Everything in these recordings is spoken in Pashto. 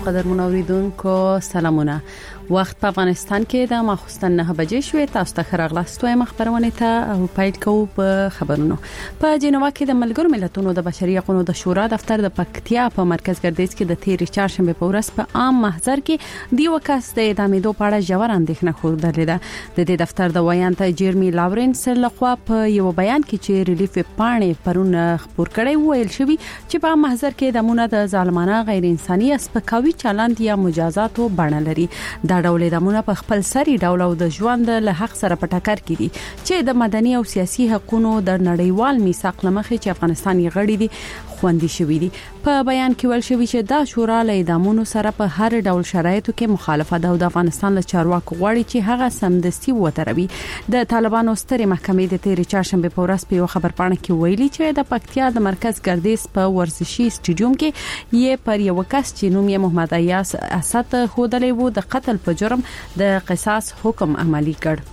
قدرمن اوریدونکو سلامونه. وخت په افغانستان کې د ماخوستن 9 بجې شوې. تاسو ته خبرغلاستو خبرونه ته او پایل کوو په خبرونو. په جنوا کې د ملګرو ملتونو د بشري حقوقو د شورا دفتر د پکتیا په مرکز ګردیز کې د 13 چهارشنبه په ورځ په عام محضر کې دی وکاس د اعدام دوه پاړه جوړ اندېښنه خوده لیده. د دې دفتر د ویان ته جیرمی لاورنس لخوا په یو بیان کې چې ریلیف پاڼې پرون خبر کړی ویل شوی چې په محضر کې د مونږ د ظالمانه غیر انساني اسپکاوي چلند یا مجازاتو بڼه لري. دا ډول دمونه په خپل سری ډول او د ژوند له حق سره په ټکر کې دي چې د مدني او سیاسي حقوقو د نړیوال میثاق لمخې چې افغانستان یې غړي دي خوندي شوی دي. په بیان کې ویل شوی چې دا شورا له اعدامونو سره په هر ډول شرایطو کې مخالفت ده او د افغانستان له چارواکو غواړي چې هغه سمدستي وتروي. د طالبانو سترې محکمې د 13 چهارشنبه په ورځ په یو خبرپاڼه کې ویلي چې د پکتیا د مرکز ګردیز په ورزشي سټیډیوم کې یې پر یو کس چې نوم یې محمد ایاس اسد خودلې وو د قتل په جرم د قصاص حکم عملی کړ.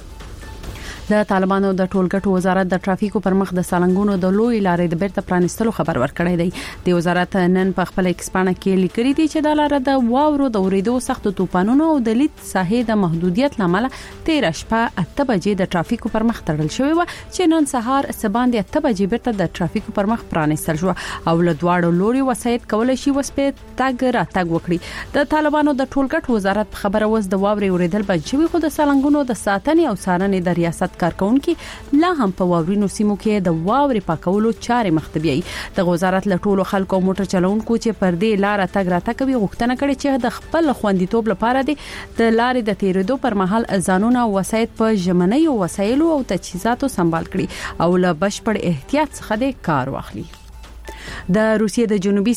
د طالبانو د ټولګټو وزارت د ټرافیکو پر مخ د سالنګونو د لوی لارې د بیرته پرانستلو خبر ورکړی دی. د وزارت نن په خپل ایکسپانه کې لیکلي دي چې د لارې د واورو د اوریدو سخت طوفانونو او د لید ساحې د محدودیت لامل 13 شپه 8 بجې د ټرافیکو پر مخ تړل شوی و چې نن سهار سباند 8 بجې بیرته د ټرافیکو پر مخ پرانستل شو او له دواړو لوري وسایت کولای شي وسپې تاګ را تاګ وکړي. د طالبانو د ټولګټو وزارت خبره وس د واوري اوریدل بند شوی خو د سالنګونو د ساتنې او څارنې د ریاست کارکونکو لا هم په واورینو سیمو کې د واوري پاکولو چارې مختبيي. د وزارت له ټولو خلکو موټر چلونکو چې پر دې لار تګ را تګ کوي غوښتنه کړې چې د خپل خوندیتوب لپاره د لارې د تیرېدو پر مهال ځانونه او وسایت په ژمنۍ وسایلو او تجهیزاتو سمبال کړي او له بشپړ احتیاط څخه د کار واخلي. د روسیې د جنوبي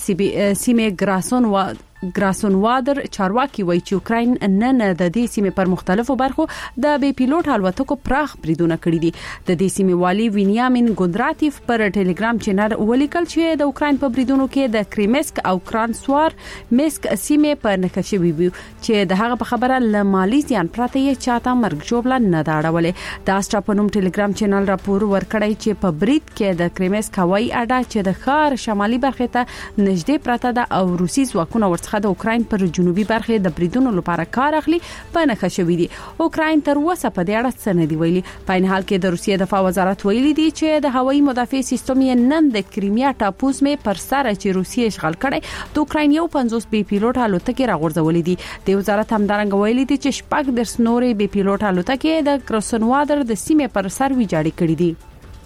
سیمې ګراسون وادر چارواکي وایي چې اوکراین نن د دې سیمې پر مختلفو برخو د بي پيلوټ الوتکو پراخ بریدونه کړی دي. د دې سیمې والی وینیامین ګوندراتیف پر ټلګرام چینل ولیکل چې د اوکراین په بریدونو کې د کریمسک او کرانسوار مسک سیمې په نکشه ویو چې د هغه په خبره له مالی ځان پراته یې چاته مرګ جوړه نه داړولې. د اسټرا په نوم ټلګرام چینل راپور ورکړی چې په برید کې د کریمسک هوایي اډه چې د ښار شمالي برخه ته نږدې پراته ده او روسي ځواکونه ورڅخه د اوکراین پر جنوبي برخه د بریدونو لپاره کار اخلي په نخښه شوې دي. اوکراین تر اوسه په دې اړه څه نه دی ویلي. په ان حال کې د روسیې دفاع وزارت ویلي دی چې د هوایي مدافع سیستم یې نن د کریمیا ټاپوز مې پر سر چې روسیې اشغال کړي د اوکراین یو 50 بي پيلوټ الوتکې راغورځولې دي. د وزارت همدارنګ ویلي دی چې شپږ د سنوري بي پيلوټ الوتکې د کرسنوادر د سیمې پر سر ویجاړې کړې دي.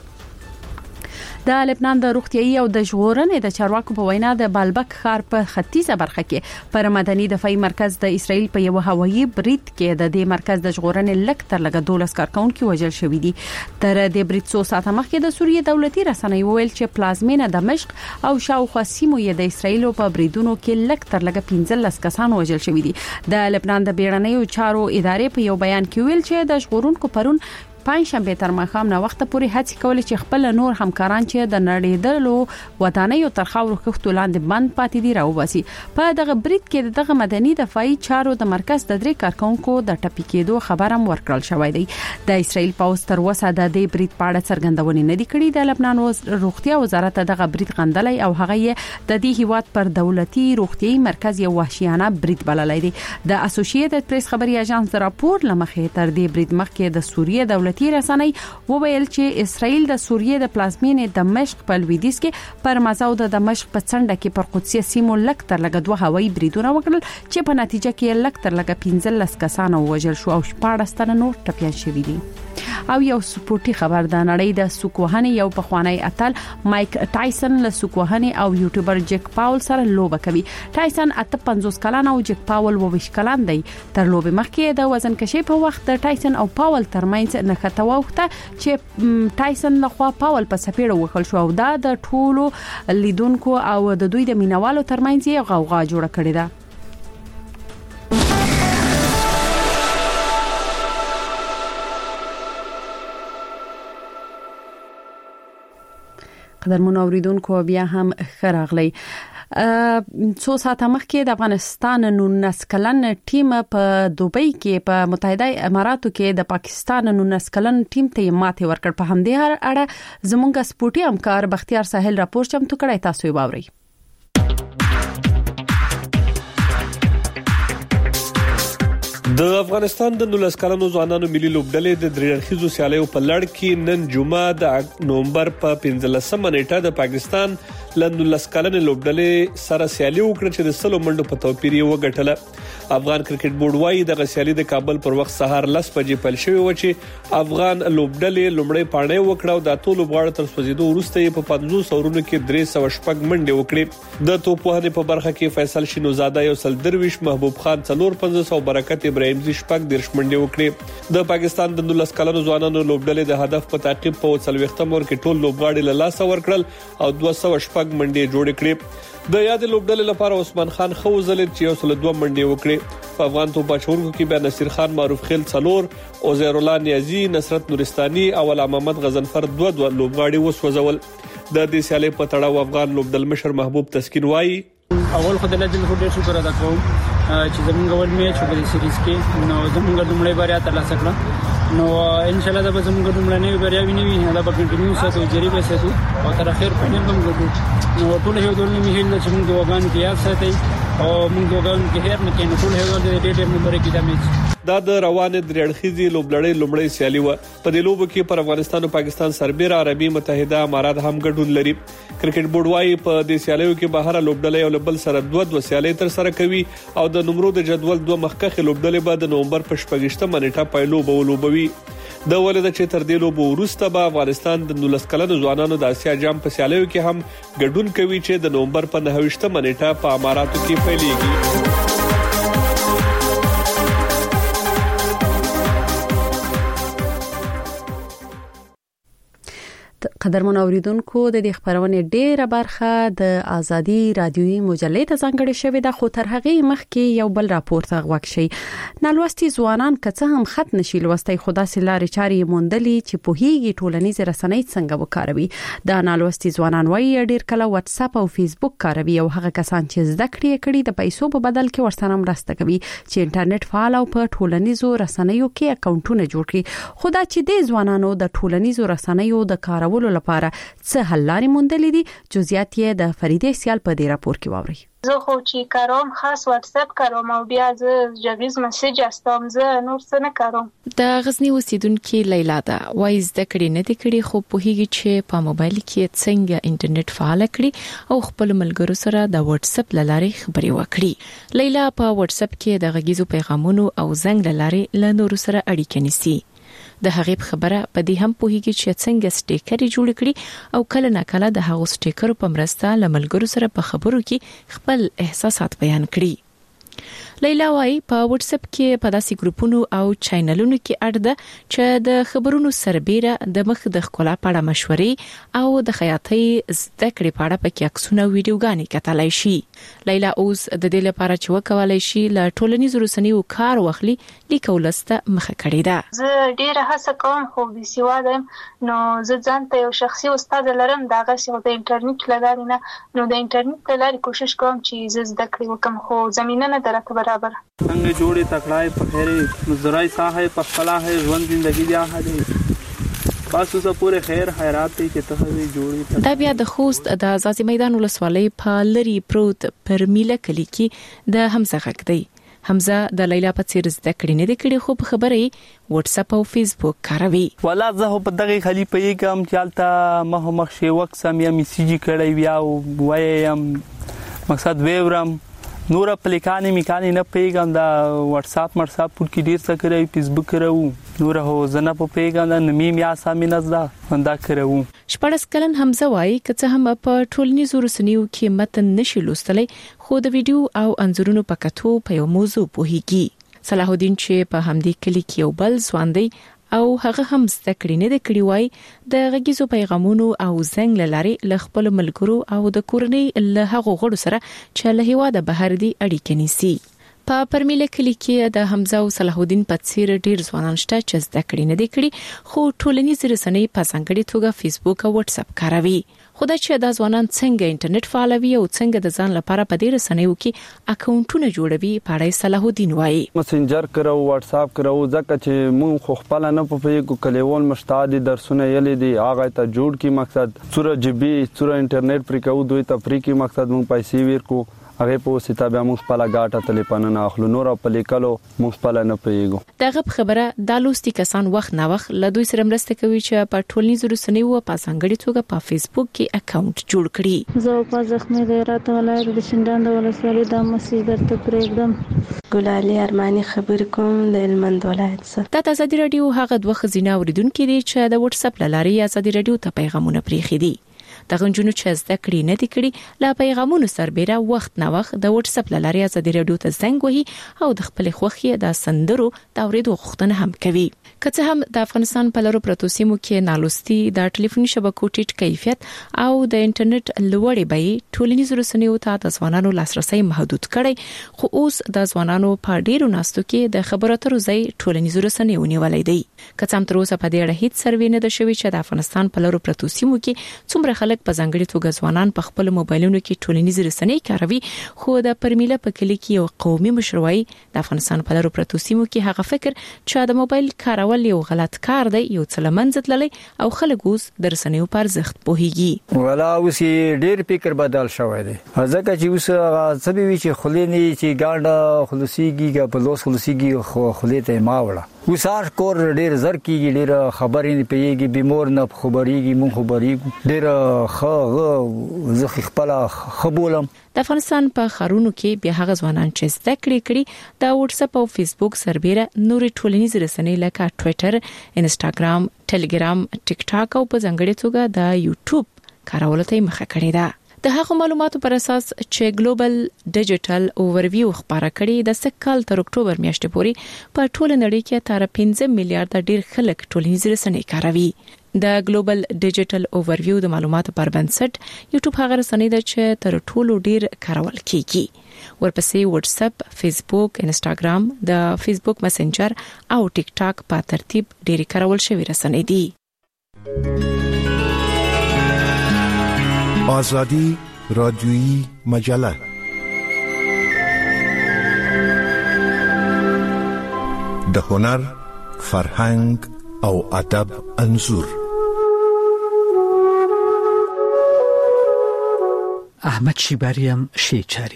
د لبنان د روغتيایي او د ژغورنې د چارواکو په وینا د بالبک ښار په ختیځه برخه کې پر مدني دفاعي مرکز د اسرائیل په یو هوایي برید کې د دې مرکز د ژغورنې لک تر لګ 12 کارکونکو وژل شوې دي. تر دې برید څو ساعته مخکې د سوریې دولتي رسنۍ ویل چې پلازمینه دمشق او شاوخوا سیمو یې د اسرائیل په بریدونو کې لک تر لګ 15 کسان وژل شوې دي. د لبنان د بیړنیو چارو ادارې په یو بیان کې ویل چې د ژغورونکو پرون پنځشنبه تر ماښام نه وخت پورې هڅې کولې چې خپل نور همکاران چې د نړیدلو ودانیو تر خاورو خښتو لاندې بند پاتې دي راوباسي. په دغه برید کې دغه مدني دفاعي چارو د مرکز د درې کارکونکو د ټپي کېدو خبر هم ورکړل شوی دی. د اسرائیل پوز تر اوسه د دې برید په اړه څرګندونې نه دي کړې. د لبنان روغتیا وزارت دغه برید غندلای او هغه یې د دې هیواد پر دولتي روغتيایي مرکز یو وحشیانه برید بللای دی. د اسوسییټډ پریس خبري اژانس راپور لمخې تر دې برید مخکې د سوریې دولتي رسنۍ وویل چې اسرائیل د سوریې د پلازمینې دمشق په لویدیځ کې پر مزاو د دمشق په څنډه کې پر قدسي سیمو لک تر لګ 2 هوایي بریدونه وکړل چې په نتیجه کې لک تر لګ 15 کسان وژل شو او 14 تنه نور ټپيان شوي دي. او یو سپورتي خبر د نړۍ د سوکوهنې یو پخوانی اتل مایک ټایسن له سوکوهنې او یوټیوبر جک پاول سره لوبه کوي. ټایسن 58 کلن او جک پاول 22 کلن دی. تر لوبې مخکې د وزن کشي په وخت د ټایسن او پاول ترمنځ نښته وخته چې ټایسن لخوا پاول په سپېړه وکړ شو او دا د ټولو لیدونکو او د دوی د مینوالو ترمنځ یې غوغا جوړه کړې ده. قدرمن اوریدونکو بیا هم خراغلی. څو ساعته مخکې د افغانستان 19 کلن ټیم په دوبۍ کې په متحده اماراتو کې د پاکستان 19 کلن ټیم ته ماته ورکړ. په همدې اړه زموږ سپورتي همکار بختیار ساحل راپور چمتو کړی، تاسو یې واورئ. د افغانستان د 19 کلنو ځوانانو ملي لوبډلې د درېړخیزو سیالیو په لړ کې نن جمعه د نومبر په 15مه نیټه د پاکستان له 19 کلنې لوبډلې سره سیالي وکړه چې د 100 منډو په توپیر یې وګټله. افغان کرکټ بورډ وايي د سیالي د کابل پر وخت سهار 10 بجې پیل شوې و چې افغان لوبډلې لومړی پاڼې وکړه او د ټولو غواړو تر سوځیدو وروسته یې په 500 اورونو کې 300 منډې وکړې. د توپوهنې په برخه کې فیصل شینوزاده یو سل درویش، محبوب خان 450 او برکت ابراهیم زی شپږ دیرش منډې وکړې. د پاکستان د 19 کلنو ځوانانو لوبډلې د هدف په تعقیب په 40ختم اور کې ټول لوبغاړي له لاسه ورکړل او 200 منډې جوړ کړې. د یاد لوبډلې لپاره عثمان خان خوزل چې یو سل 2 منډې وکړې. په افغان توپ اچونکو کې بیا نصیر خان معروف خیل 4، عزیر الله نیازی، نصرت نورستاني او علامه محمد غزنفر 2 لوبغاړي وسوځول. د دې سیالي په تړاو افغان لوبډل مشر محبوب تسکین وايي اول خدای له دې ډېر شکر ادا کوم چې زمونږ ول میچ په دې سیریز کې نو زمونږ لومړی بریا ترلاسه کړه. نو ان شاء الله دا به زمونږ لومړنۍ بریا ویني دا به کنټینیو ساتو جری به ساتو او تر اخر فائنل هم وګورو. نو ټول هیواد ولني هیله چې موږ وګان کې یاد ساتي او موږ وګان کې هیر نه کینو ټول هیواد دې ډېر نمبر کې دا میچ دا د روانې درېړخیزي لوبلړۍ لومړی سیالي و. په دې لوبو کې پر افغانستان او پاکستان سربېره عربي متحده امارات هم ګډون لري. کرکټ بورډ وايي په دې سیالیو کې بهر لوبډلې او بل سره 2 سیالۍ تر سره کوي او د نمرو د جدول 2 مخکخه لوبډلې به د نومبر په 28مه نیټه پایلو بولوبوي. د ولید چې تر دې لوبو وروسته به افغانستان د 19 کلنو ځوانانو د اسیا جام په سیالیو کې هم ګډون کوي چې د نومبر په 29مه نیټه په اماراتو کې پیلېږي. قدرمن اوریدونکو د دې خبرونه ډیره برخه د ازادي رادیوي مجلې ته ځانګړې شوې ده، خو تر هغه مخکې یو بل راپور ته غوښ شي. نالوستي ځوانان کڅه هم خط نشي لوستي، خدا سلاره چاري موندلې چې په هیګي ټولنیز رسنۍ څنګه وکاروي. دا نالوستي ځوانان وايي ډیر کله واتس اپ او فیسبوک کاروي او هغه کسان چې زده کړې د پیسو په بدل کې ورسره مرسته کوي چې انټرنیټ فعال او په ټولنیزو رسنیو کې اکاونټونه جوړ کړي. خدا چې د ځوانانو د ټولنیزو رسنیو د کارولو لپاره څه حل لارې موندلې دي، جزئیات یې د فریدې سیال په دې راپور کې واوري. زه خو چې کاروم خاص واتس اپ کاروم او بیا زه جویز میسج استوم، زه نور څه نه کاروم. د غزنی اوسیدونکو لیلا دا وایي زده کړې نه دي کړې، خو په هیڅ چې په موبایل کې څنګه انټرنیټ فعال کړي او خپل ملګرو سره د واتس اپ لارې خبرې وکړي. لیلا په واتس اپ کې د غږیزو پیغامونو او زنګ لارې له نورو سره اړیکه نیسي. د هغې خبره په دې هم پوهیږي چې څنګه سټیکر جوړ کړي او کله ناکله د هغو سټیکر په مرسته لملګرو سره په خبرو کې خپل احساسات بیان کړي. لیلا وايي په واتس اپ کې په داسې ګروپونو او چینلونو کې اړ ده چې د خبرونو سربېره د مخ د ښکلا په اړه مشورې او د خیاطۍ زده کړې په اړه پکې عکسونه او ویډیوګانې کتلای شي. لیلا اوس د دې لپاره چې وکولای شي له ټولنیزو رسنیو کار واخلي لیکولسته مخه کړې ده. زه ډیره هڅه کوم خو د سیوادم نو زه ځان ته یو شخصي استاد لرم دا غوښه د انټرنیټ لارې نه، نو د انټرنیټ لارې کوشش کوم چې زه زده کړې وکم خو زمينه نه درته برابر. څنګه جوړې تکړای په خیر مزرای ساحه په خلا ہے ژوند زندگی بیا هدي بس اوسه پوره خیر خیرات ته کې ته وی جوړې. دا بیا د خوست د ازازي میدان ولسوالۍ په لری پروت پر میله کلی کې د حمزه غږ دی. حمزه د لیلا په څیر زده کړې نه دی کړې، خو په خبرې واتس اپ او فیسبوک کاروي. ولا زه په دغه خلی په یګم چالتہ مخ شي وخت سم یا میسیجی کړی بیا وایم مقصد ویورم نور اپلیکانی میکانی نه پیګم دا واتس اپ مرساپ کې ډیر څه کوي، فیسبوک کړو نور هو زنه په پیګم دا نمی میا سامي نزدا دا کړو. شپږ کلن حمزه وايي کڅه هم په ټولنیزو رسنیو کې متن نشي لوستلای، خو د ویډیو او انځورونو په کتو په یو موضوع پوهیږي. صلاح الدین چې په همدې کلی کې یو بل ځوان دی او هغه هم زده کړې نه دی کړی، وای د غږیزو پیغامونو او زنګ لارې له خپل ملګرو او د کورنۍ له هغو غړو سره چې له هیواده بهر دي اړیکې نیسي. په پرمیله کلی کې د حمزه او صلاح الدین په څیر ډیر ځوانان شته چې زده کړې نه دی کړی، خو ټولنیز رسنۍ په ځانګړي توګه فیسبوک او واتس اپ کاروي. خدای چې د ځوانان څنګه انټرنیټ فعالوي او څنګه د ځان لپاره په دې رسنیو کې اکاونټونه جوړوي په اړه صلاح الدین وایي. مسنجر کرو واتس اپ کرو ځکه چې مون خو خپل نه په پیګو کلیوال مشتاق درسونه یلې دي هغه ته جوړ کی مقصد 4 GB 4 انټرنیټ پر کو دوی تفریقي مقصد مون پیسې ورکو هغه په ستابه موږ په لاګاټه ټلیفون نه اخلو نور په لیکلو موږ په نه پیګو دغه خبره د لوستي کسان وخت نه وخت له دوی سره مرسته کوي چې په ټولنیزو رسنیو په څنګهړي توګه په فیسبوک کې اکاونټ جوړ کړي. زه په زخمي غیرت ولایت د شینډان د ولسوالۍ د مسجد درته پرېږدم. ګلالي ارماني خبر کوم د هلمند ولایت څخه. د ازادي رادیو هغه دوه خزینه اوریدونکو دي چې د واتس اپ لاري ازادي رادیو ته پیغامونه پریخي دي. د غنجونو چې زده کړې نه دي کړي لا پیغامونو سربېره وخت نه وخت د واتس اپ لاري ازادي رادیو ته زنګ وهي او د خپل خوخي د سندرو د اوریدو غوښتنه هم کوي. که څه هم د افغانستان په لارو پروتو سیمو کې نالوستي د ټلیفوني شبکو ټیټ کیفیت او د انټرنیټ لوړې بیې ټولنیزو رسنیو ته د ځوانانو لاسرسي محدود کړي خو اوس د ځوانانو په ډیرو ناستو کې د خبرو اترو ځای ټولنیزو رسنیو نیولې دي. که څه هم تر اوسه په دې اړه هیڅ سروې نه ده شوې چې د افغانستان په لارو پروتو سیمو کې څومره خلک په ځانګړي توګه ځوانان په خپل موبایلونو کې ټولنیزې رسنۍ کاروي خو د پرمیله په کلی کې یو قومي مشروعي د افغانستان په لارو پروتو سیمو کې هغه فکر چې د موبایل کارول یو غلط کار دی یو څه لمنځت للی او خلک اوس د رسنیو پر ارزښت پوهیږي. ولا اوس ډیر فکر بدل شوی دی ځکه چې اوس څه وی چې خلینی چې ګاډه خلصيږي په لوس خلصيږي خو خلیته ما وړه وسار کور ډیر زر کیږي ډیر خبرې نه پیږي بیمور نه خبريږي مون خبريږي ډیر زه خپل خبولم. د افغانستان په خارونو کې بیا هغه ځوانان چې زده کړې د واتس اپ او فیسبوک سربېره نورې ټولنیزې رسنۍ لکه ټوئیټر، انستګرام، ټلګرام، ټیک ټاک او په ځانګړي توګه د یوټیوب کارولو ته مخه کړې ده. د هغو معلوماتو پر اساس چې ګلوبل ډیجیټل اوورویو خبره کړي د سکهال تر اکتوبر میاشتې پورې په ټوله نړۍ کې تر 15 میلیارډ ډیر خلک ټولنیزې رسنۍ کاروي. د ګلوبل ډیجیټل اوورویو د معلوماتو پر بنسټ یوټیوب هغه رسنۍ ده چې تر ټولو ډیر کارول کیږي. ورپسې واتس اپ، فیسبوک، انستګرام، د فیسبوک مسنجر او ټیک ټاک په ترتیب ډیر کارول شوی رسنۍ دي. آزادی رادیویی مجله د هنر، فرهنګ او ادب انځور. احمد شیباریم شیچاری.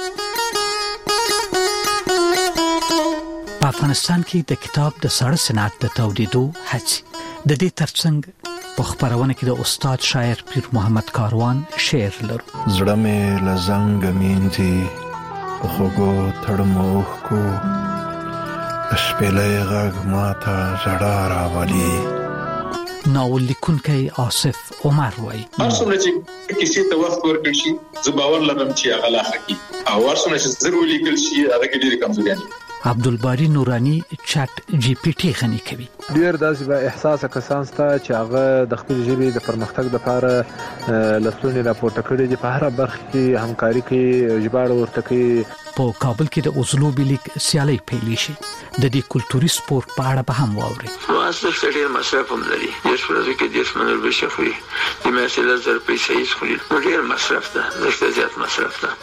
په افغانستان کې د کتاب د ساړه صنعت د تولیدو هڅې د دې ترڅنګ په خبرونه کې د استاد شاعر پیر محمد کاروان شعر لرو. زړه مې لزنګ مینځي په خوګو تړموخ کو شپېلې غږ ماته زړه راولي. ناول لیکونکی آصف عمر وایي هر څومره چې کیسې ته وخت ورکړل شي زه باور لرم چې هغه لا ښه کیږي او هر څومره چې زر ولیکل شي هغه کې ډېرې کمزورۍ دي. عبدالباری نورانی چټ جی پی ټی غني کوي. ډیر داسې به احساس کسان ستا چې هغه د خپل ژبې د پرمختګ لپاره لسلونی راپورته کړي دي په هر برخه کې همکاري کوي ژباړه ورته کوي. په کابل کې د اوزلو بیلیک سیالي پیلې شي د دې کلتوري سپورت په اړه به هم واوري. مؤسسه ډېر مصرف هم لري د شپږ کې د اسمنور بشخوي د مسله زر پیسې یې خوري ډېر مصرف ده زړه زیات مصرف ده.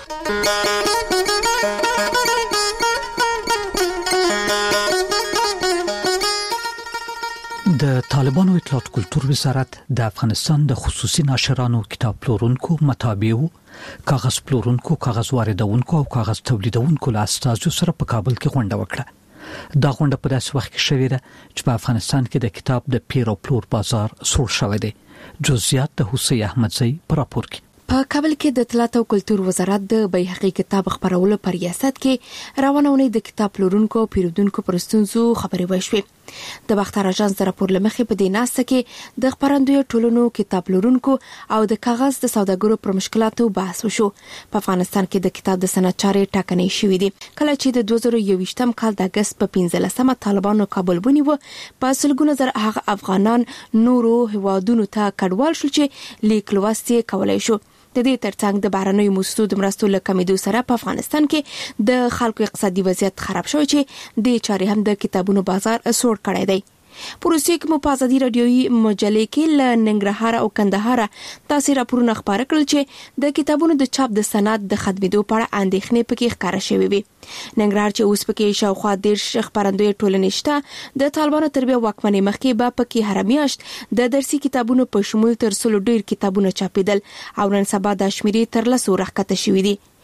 د طالبانو اطلاعات کلتور وزارت د افغانستان د خصوصي ناشرانو، کتاب پلورونکو، مطابعو، کاغذ پلورونکو، کاغذ واردونکو او کاغذ تولیدونکو له استازو سره په کابل کې غونډه وکړه. دا غونډه په داسې وخت کې شوې ده چې په افغانستان کې د کتاب د پیر او پلور بازار سوړ شوی دی. جزئیات د حسین احمدزی په راپور کې. په کابل کې د اطلاعات او کلتور وزارت د بیهقي کتاب خبرولو پر ریاست کې روانه ونې د کتاب پلورونکو او پیرودونکو پر ستونزو خبرې وشوې. د باختر اژانس د راپور لمخې په دې ناسته کې د خبرندوی ټولنو، کتاب پلورونکو او د کاغذ د سوداګرو پر مشکلاتو بحث وشو. په افغانستان کې د کتاب د صنعت چارې ټاکنې شوې دي. کله چې د 2021م کال د اگست په 15مه طالبانو کابل ونیو، په سلګونه زر هغه افغانان نورو هوادونو ته کډوال شول چې لیک لوست یې کولای شو. د دې ترڅنګ د بهرنیو موسسو د مرستو له کمیدو سره په افغانستان کې د خلکو اقتصادي وضعیت خراب شوی چې د چارې هم د کتابونو بازار سوړ کړی دی. پروسې کې په ازادي رادیوي مجلې کې ل ننګرهار او کندهار تاسو راپورونه خبره کړل چې د کتابونو د چاپ د صنعت د خدمتو په اړه اندېښنې پکې ښکاره شوې وي. ننګرهار چې اوس پکې شاوخوا 10 خبرندوی ټولنې شته، د طالبانو تر بیا واکمنۍ مخکې به پکې هر میاشت د درسي کتابونو په شمول تر څلو ډیر کتابونه چاپیدل او نن سبا د شمیرې تر لسو راښکته شوې دي.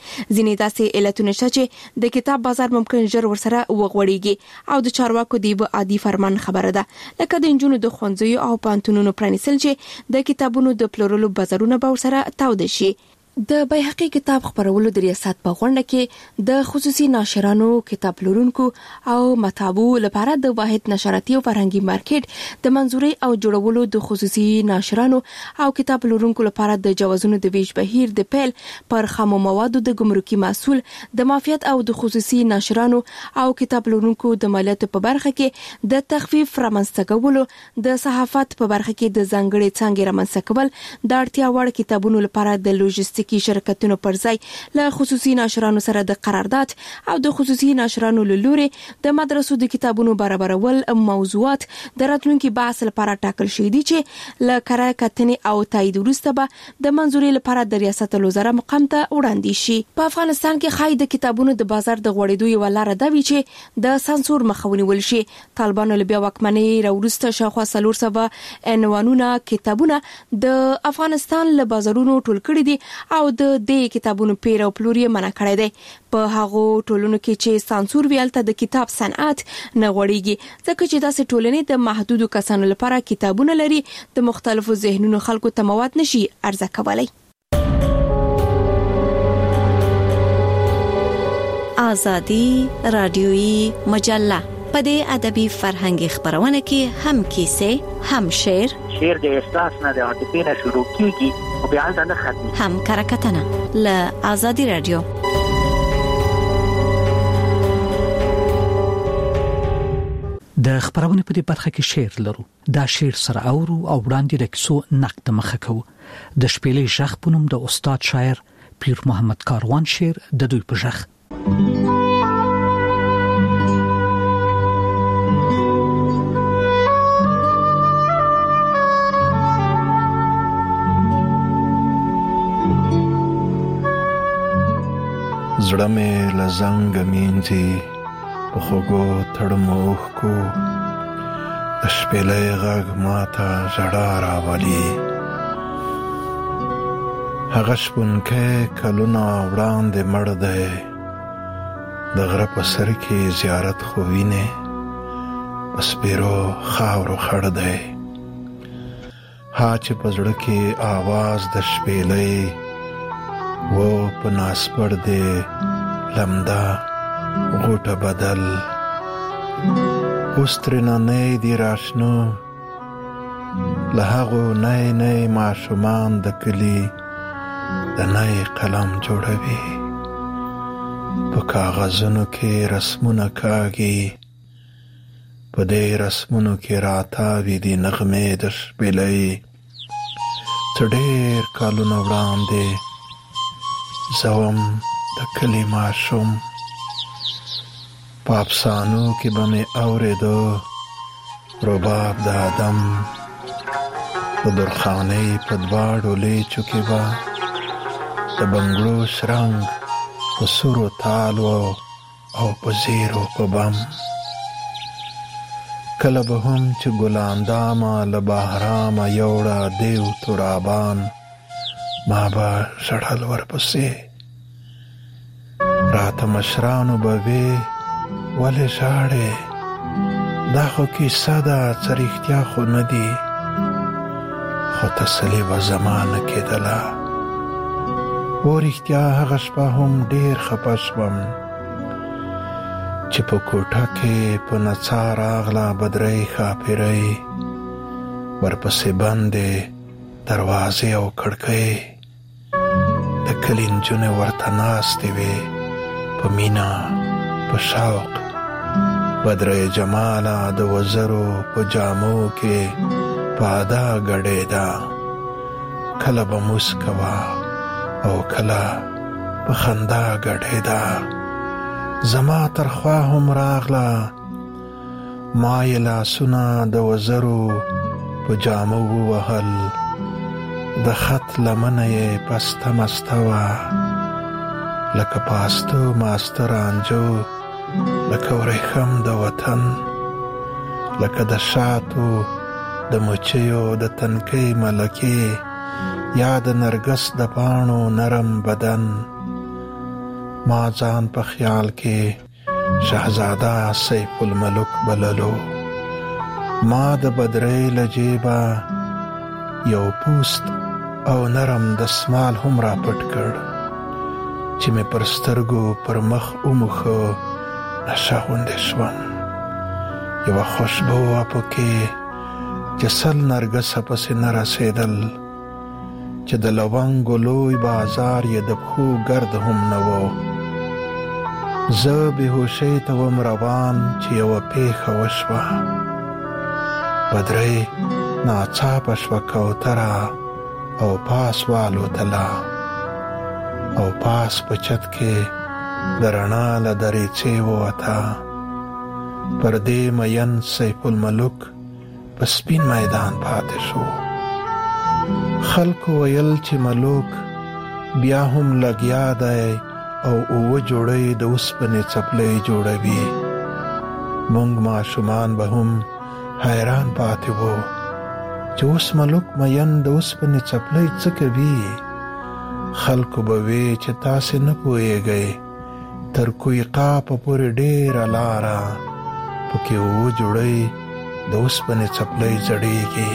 ځینې داسې علتونه شته چې د کتاب بازار ممکن ژر ورسره وغوړيږي او د چارواکو دی به عادي فرمان خبره ده، لکه د انجونو د ښوونځیو او پانتونونو پرانیستل چې د کتابونو د پلورلو بازارونه به ورسره تاوده شي. د بیهقي کتاب خبرولو د ریاست په غونډه کې د خصوصي ناشرانو، کتاب پلورونکو او مطبعو لپاره د واحد نشراتي او فرهنګي مارکیټ د منځوري او جوړولو د خصوصي ناشرانو او کتاب پلورونکو لپاره د جوازونو د ویش بهیر د پیل پر خامو موادو د ګمرکي مسول د مافیات او د خصوصي ناشرانو او کتاب پلورونکو د مالیاتو په برخه کې د تخفیف رامنځته کولو، د صحافت په برخه کې د ځانګړي څانګې رامنځته کول، د اړتیا وړ کتابونو لپاره د لوجستیک کی شرکتونو پر ځای له خصوصي ناشرانو سره د قرارداد او د خصوصي ناشرانو له لوري د مدرسو د کتابونو برابرول موضوعات د راتلونکي بحث لپاره ټاکل شوي دي چې له قرار کتنې او تایید وروسته به د منځوري لپاره د ریاست الوزرا مقام ته وړاندې شي. په افغانستان کې خای د کتابونو د بازار د غوړېدو یو لار ده چې د سانسور مخه ونیول شي. طالبانو له بیا واکمنۍ راوروسته شاوخوا 400 عنوانونه کتابونه د افغانستان له بازارونو ټول کړي دي او د دې کتابونو پیر او پلور یې منع کړی دی. په هغو ټولنو کې چې سانسور ویلته د کتاب صنعت نه غوړيږي، ځکه چې داسې ټولنې د محدودو کسانو لپاره کتابونه لري، د مختلفو ذهنونو خلکو ته مواد نشي عرضه کولای. آزادی رادیویی مجله په دې ادبي فرهنګي خبرونه کې هم کیسه، هم شعر د احساس نه د عاطفې نه شروع کیږي او بیا نه ختمي، هم کرکټنه له آزادی رادیو. د خبرونه په دې برخه کې شعر لرو. دا شعر سره اورو او وړاندې د کیسو نقد مخه کوو. د شپېلې ژغ په نوم د استاد شاعر پیر محمد کاروان شعر د دوی په ژغ. زړه مې له زنګ مینځي په خوږو تړمو کو، د شپېلۍ غږ ماته ژړا راولي. هغه شپونکی کلونه وړاندې مړ دی، د غره په سر کې زیارت خو وینې، په سپېرو خاورو خړ دی. ها چې په زړه کې آواز د شپېلۍ و په ناسپړ دی لمده غوټه بدل. اوس ترېنه نه دی راشنو له هغو نی نی ماشومان د کلي د نی قلم جوړوي. په کاغذونو کې رسمونه کاږي، په دې رسمونو کې راتاوي دي نغمې د شپېلۍ. څه ډېر کالونه وړاندې زوم د کلی ماشوم، په افسانو کې به مې اورېدو رباب د آدم، د درخانۍ په دواړو لیچو کې به د بنګړو شرنګ په سورو تالو او په زیرو په بم. کله به هم چې ګلاندامه له بهرامه یوړه دیو ترابان، ما به ژړل ورپسې. راته مشرانو به وې ولې ژاړې، دا خو کیسه ده څه رښتیا خو نه دي. خو تسلي به زما نه کېدله، و رښتیا هغه شپه هم ډېر خفه شوم چې په کوټه کې په نڅا راغله بدرۍ ښاپېرۍ، ورپسې بندې دروازې او کړکۍ. د کلي نجونې ورته ناستې وې په مینه په شوق. بدرۍ جماله د وزرو په جامو کې په ادا ګډېده، کله به موسکه وه او کله په خندا ګډېده. زما تر خوا هم راغله، ما یې لاسونه د وزرو په جامو ووهل، د خط لمنه یې پسته مسته وه، لکه پاستو ماسته رانجو، لکه ورېښم د وطن، لکه د شاتو د مچیو د تنکۍ ملکې، یا د نرګس د پاڼو نرم بدن. ما ځان په خیال کې شهزاده سیف الملک بللو. ما د بدرۍ له جیبه یو پوست او نرم دستمال هم را پټ کړ چې مې پر سترګو پر مخ وموښه. نشه غوندې شوم. یوه خوشبو وه پکې چې سل نرګسه پسې نه رسېدل، چې د لونګو لوی بازار یې د پښو ګرد هم نه و. زه بېهوشۍ ته وم روان چې یوه پېښه وشوه. بدرۍ ناڅاپه شوه کوتره او پاس والوتله، او پاس په چت کې د رڼا له دریڅې ووته. پر دې مین سیف الملک په سپین میدان پاتې شو. خلکو ویل چې ملوک بیا هم لګیا دی او 7 جوړې د اوسپنې څپلۍ جوړوي. موږ ماشومان به هم حیران پاتې وو چې اوس ملوک مین د اوسپنې څپلۍ څه کوي. خلکو به وی چې تاسې نه پوهیږئ، تر کویقاپه پورې ډېره لاره پکې 7 جوړې د اوسپنې څپلۍ زړېږي.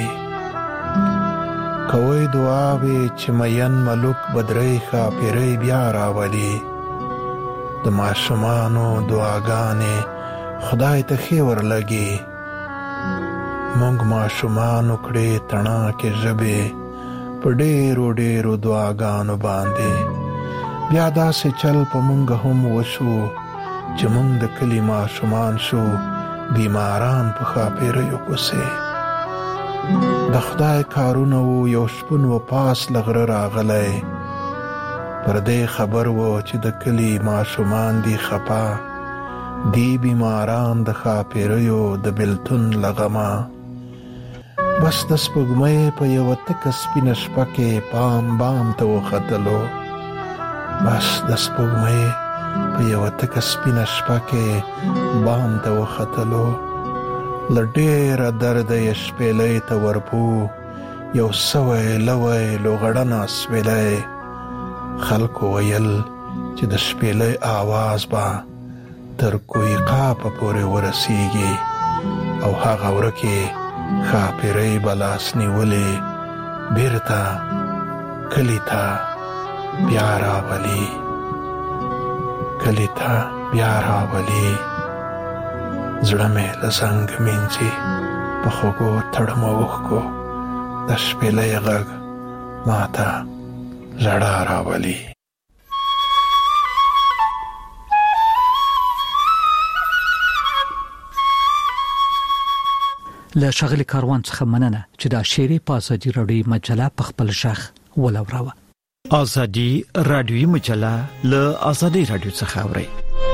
کوئ دعاوې چې مین ملوک بدرۍ ښاپیرۍ بیا راولي. د ماشومانو دعاګانې خدای ته ښې ورلګي. موږ ماشومانو کړې تڼاکې ژبې په ډېرو ډېرو دعاګانو باندې. بیا داسې چل په موږ هم وشو چې موږ د کلي ماشومان شو بیماران په ښاپیریو پسې. د خدای کارونه وو. یو شپون و پاس له غره راغلی، پر دې خبر و چې د کلي ماشومان دي خپه، دی بیماران د ښاپیریو د بېلتون له غمه. بس د سپوږمۍ په یوه تکه سپینه شپه کې پام بام ته وختلو. بس د سپوږمۍ په یوه تکه سپینه شپه کې بام ته وختلو. له ډېره درده یې شپېلۍ ته ورپو، یو سوی لوی لوغړنه سپېلۍ. خلکو ویل چې د شپېلۍ آواز به تر کویقاپه پورې ورسیږي او هغه ورکې ښاپیرۍ به لاس نیولې بیرته کلي ته بیا راولي. کلي ته بیا راولي. زړه مې له زنګ مینځي په خوږو تړمو اوښکو. د شپېلۍ غږ ماته ژړا راولي. له ښاغلي کاروان څخه مننه چې دا شعري په ازادي راډیو مجله په خپل ژغ ولوراوه. ازادي راډیو مجله له ازادي راډیو څخه اوري.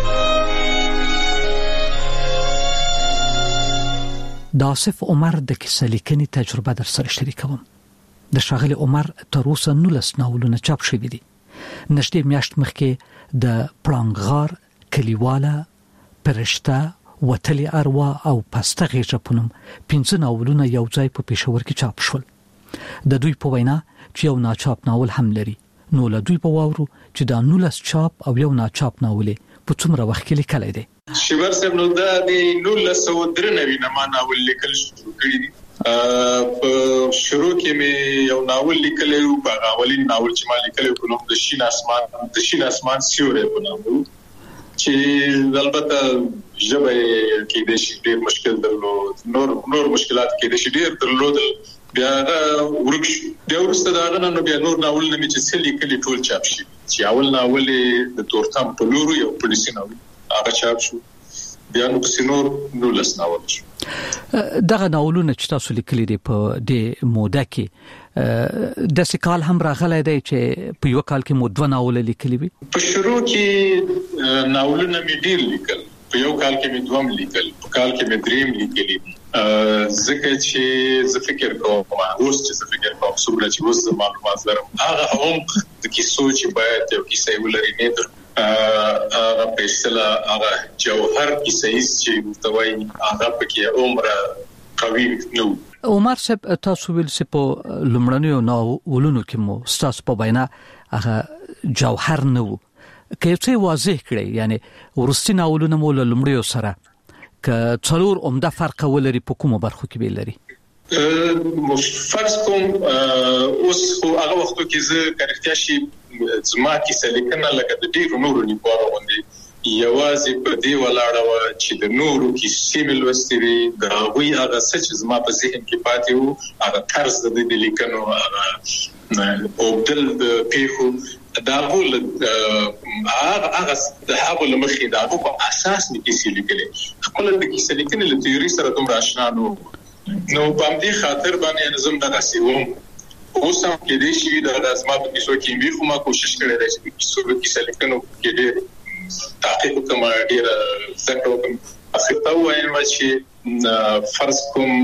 د آصف عمر د کیسه لیکنې تجربه در سره شریکوم. د ښاغلي عمر تر اوسه 19 ناولونه چاپ شوي دي. نږدې میاشت مخکې د پړانګغار، کلیواله، پرشته، وتلی اروا او پسته غیږه په نوم 15 ناولونه یو ځای په پېښور کې چاپ شول. د دوی په وینا چې یو ناچاپ ناول هم لري، نو له دوی په واورو چې دا 19 چاپ او یو ناچاپ ناول په څومره وخت کې لیکلی دی. شیبر صاحب نو دا د 1993 نه ما ناول لیکل شروع کړی دي. په شروع کې مې یو ناول لیکلی و. په اولین ناول چې ما لیکلی و په نوم د شین اسمان سیوری په نوم و، چې البته ژبه کې د شي ډېر مشکل درلود، نور مشکلات کې د شي ډېر درلود. بیا ورک شو. بیا وروسته دا غنه بیا نور ناول نه چې څه لیکلي ټول چاپ شي. چې اول ناول د تورتم په لورو یو پولیسي ناول هغه چاپ شو. بیا نو سينور 19 ناول شو. دغه ناولونه چې تاسو لیکلي دي په دې موده کې د سکال هم راغلی دی چې په یو کال کې مو 2 ناول لیکلي وي. په شروع کې ناولونه مې ډیر لیکل. په یو کال کې مې 2 لیکل، په کال کې مې 3 لیکلي. ځکه چې زه فکر کوم څومره چې اوس معلومات لرم هغه هم د کیسو چې باید یو کیسه ولري نه در هغه پېښله هغه جوهر کیسه چې متوي هغه پکې عمره قوي نو. عمر صاحب تاسو ویل چې په لومړنیو ناولونو کې مو ستاسو په وینا هغه جوهر نه و. کې څه واضح کړي یعنی ورستي ناولونه مول لمړیو سره ک څلور عمده فرق ولري په کومه برخو کې به لري فرض کوم اوس هغه وخت کې زه کارکتیا شي زما کې سلیکنه لکه د ډیرو نورو لیکوالو باندې یوازې په دې ولاړه و چې د نورو کې سیمل وستري د هغوی هغه څه زما په ذهن کې پاتې وو هغه طرز د لیکنو او بدل د پیخو دا ول هغه د هغه لمخې دا په اساس نه کې لیکلې خپل د کې لیکنې له تیوري سره دومره آشنا نو په دې خاطر باندې نظم دغه سیوم اوس هم کې دې شي د ازما په کیسو کې به خو ما کوشش کړی دی چې کیسو کې لیکنو کې دې تحقیق کوم ډیر څه کوم اخته وایم چې فرض کوم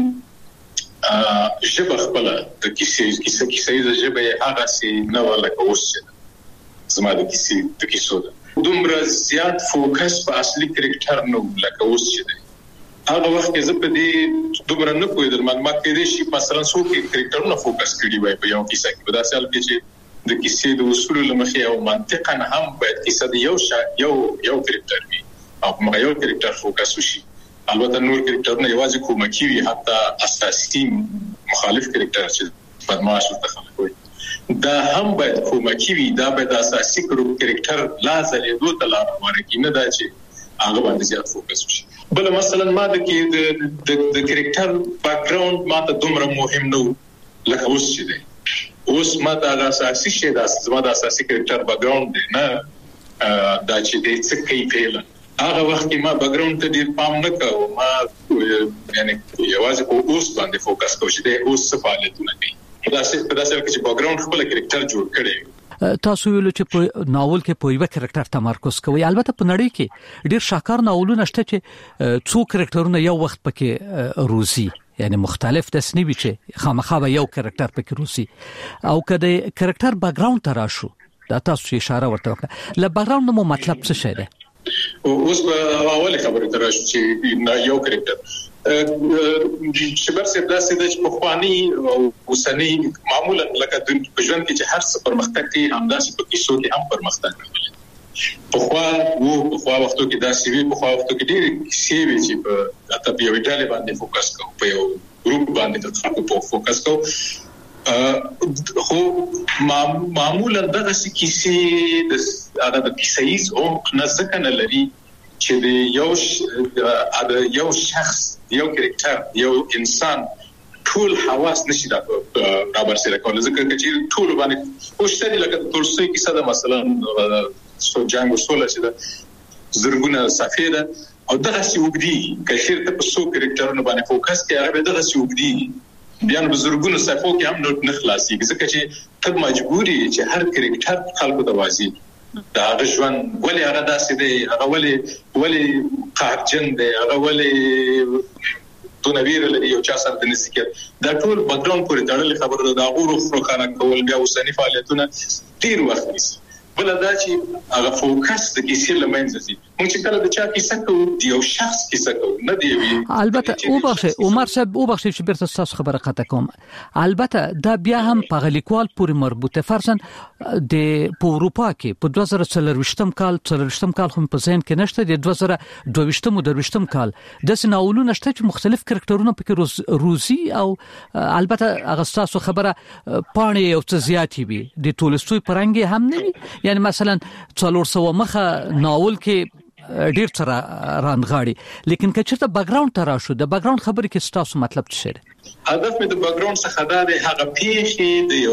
ژبه خپل د کیسې د ژبه هغه سي نه ولکه اوس زما د کیسو دومره زیات فوکس په اصلي کریکټر نو لکه اوس چې هغه وخت کې زه په دې دومره نه پوهېدم معلومات کې شي مثلا څو کې کریکټرونه فوکس کړي وای په یو کیسه کې په داسې حال کې چې د کیسې د اصول لمخې او منطقاً هم باید کیسه د یو کریکټر وي او په یو کریکټر فوکس وشي البته نور کریکټرونه یوازې کومکی وي حتی اساسي مخالف کریکټر چې بدمعاش متخلف وي دا هم باید کومکی وي دا باید اساسي کریکټر لازم دوه تلار ورکی نه دا چې هغه باندې زیات فوکس وشي بل مثلا ما د کریکټر بیک گراوند ما ته دومره مهم نه لکه اوس چې دی اوس ما د اساسي شی د زما د اساسي کریکټر بیک گراوند نه دا چې د څه کوي پیل هغه وخت کې ما بیک گراوند ته ډیر پام نه کوم ما یعنی یوازې په اوس باندې فوکس کوم چې د اوس څه فعالیتونه کوي دا څه چې بیک گراوند خپل کریکټر جوړ کړي تاسو ویلو چې په ناول کې په یو کریکټر تمرکز کوي البته په نړۍ کې ډیر شاکار ناولونه شته چې څو کریکټرونه یو وخت پکې روزي یعنی مختلف تصنیفي چې خامخا یو کریکټر پکې روزي او کله کریکټر بیک گراوند تراشو دا تاسو اشاره ورته وکړه ل بیک گراوند مو مطلب څه شی دی اوس په اول خبره تراشو چې یو کریکټر شبر سي داسې د پخوانی او اوسنی معمولا لکه د ژوند کې چې هر څه پرمختګ کوي همداسې په کیسو کې هم پرمختګ کوي په وختو کې داسې وی په وختو کې ډېر کیسې وی چې په اته یو ډله باندې فوکس کوو په یو ګروپ باندې د خلکو په فوکس کوو خو معمولا دغه کیسې د کیسې او نزدکنه لري چې د یو شخص یو کریکټر یو انسان ټول حواس نشي دا برابر کول ځکه چې ټول باندې خوشتري لکه تورسي کیسه ده مثلا سو جنگ وسوله چې ده زرګونه صفحې ده او دغه سی وګدي کشیر ته په سو کریکټرونو باندې فوکس کوي هغه دغه سی وګدي بیا نو زرګونه صفحو کې هم نه خلاصي ځکه چې ته مجبوري چې هر کریکټر خلکو د وازي دا غشوان ولې هغه داسې دی هغه ولې قهرجن دی هغه ولې دونویر لري یو چا سره د نسکر دا ټول بیک گراوند پورې تړلې خبره ده غوړو خروخانه کول بیا اوسنی فعالیتونه ډیر وخت نیسي بل دا چې هغه فوکس د کیسې لمنځه ځي موږ چې کله د چا کیسه کوو یو شخص کیسه کوو نه دی البته او بخښه عمر صاحب او بخښه چې بیرته تاسو خبره قطع کوم البته دا بیا هم په غلیکوال پورې مربوطه فرضاً د په اروپا کې په 2023م کال هم په ذهن کې نشته د 2022م او 23م کال د سناولونه نشته چې مختلف کریکټرونه پکې روزي او البته هغه تاسو خبره پانی او څه زیاتی وي د تولستوی پرنګي هم نه وي یعنی مثلا 400 مخه ناول کې ډیر تر راندغاړي لیکن که چېرته بیک گراوند تراشو د بیک گراوند خبرې کې تاسو مطلب څه دی هدف مې د بیک گراوند څخه دا دی هغه پیښې دی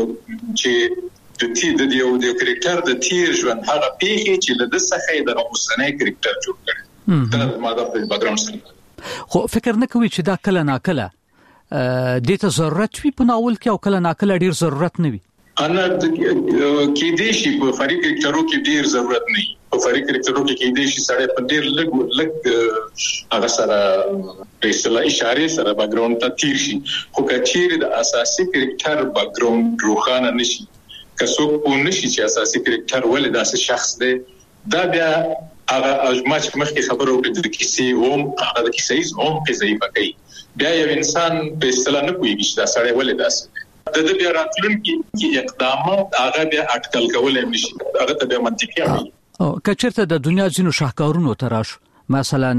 چې د یو کریکټر د تیر ژوند هغه پیښې چې له د څخه د اوسنۍ کریکټر جوړ کړي دا ماده په بیک گراوند سره خو فکر نه کوي چې دا کله ناکله د ته ضرورت وي په ناول کې او کله ناکله ډیر ضرورت نه وي انا کې دې شي په فري کریکټرو کې ډیر ضرورت نه په فري کریکټرو کې دې شي سړی په ډیر لږ هغه سره په اصطلاحي اشاره سره بیک گراوند ته تیر شي خو کچیر د اساسي کریکټر بیک گراوند روخانه نشي که څوک په نشي چې اساسي کریکټر ولې داسې شخص دی دا بیا هغه اجماع مخکې خبرو د کیسې هم هغه د کیسې هم قضیه پکې بیا یو انسان په اصطلاح نه کوي چې دا سړی ولې داسې د بیا راتلونکي اقدامات هغه بیا اټکل کول هم نشي هغه ته بیا منطقي وي کچرته د دنیا ځینو شاهکارونو تراش مثلا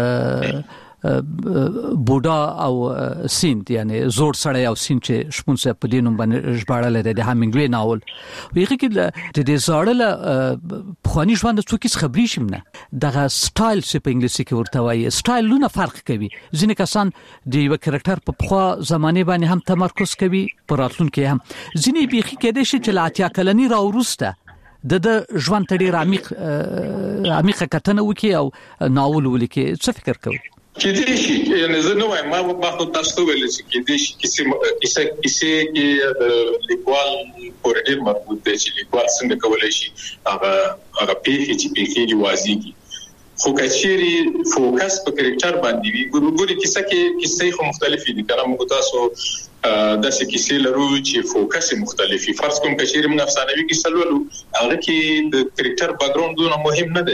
بوډا او سیند یعنی زوړ سړی او سیند چې شپون صاحب په دینوم باندې ژباړل د هامینګوی ناول ویغه کې د دې زړل خواني ژوند څوکیس خبري شمنه دغه سټایل چې په انګلیسي کې ورته وایي سټایلونه فرق کوي ځینې کسان د یو کریکټر په خوا زمانه باندې هم تمرکز کوي پر راتلونکي هم ځینې بيخي کېدې شي چې لاتیا کلنی راورسته د ژوند تړي عمیق کتنه وکي او ناول ولیکي څه فکر کوي کېدې شي یعنی زه نو وایم ما خو تاسو ویل چې کېدې شي کیسه لیکوال پورې ډېر مربوط دی چې لیکوال څنګه کولای شي هغه پیښې چې پیښې وازيږي خو کچيري فوکس په کریکټر باندې وي ګوري کیسه خو مختلفې دي کله موږ تاسو د څه کیسې لرو چې فوکس مختلفي فرض کوم کچيري موږ افسانوي کیسه لولو هغه کې د کریکټر بیک ګراوند دونه مهم نه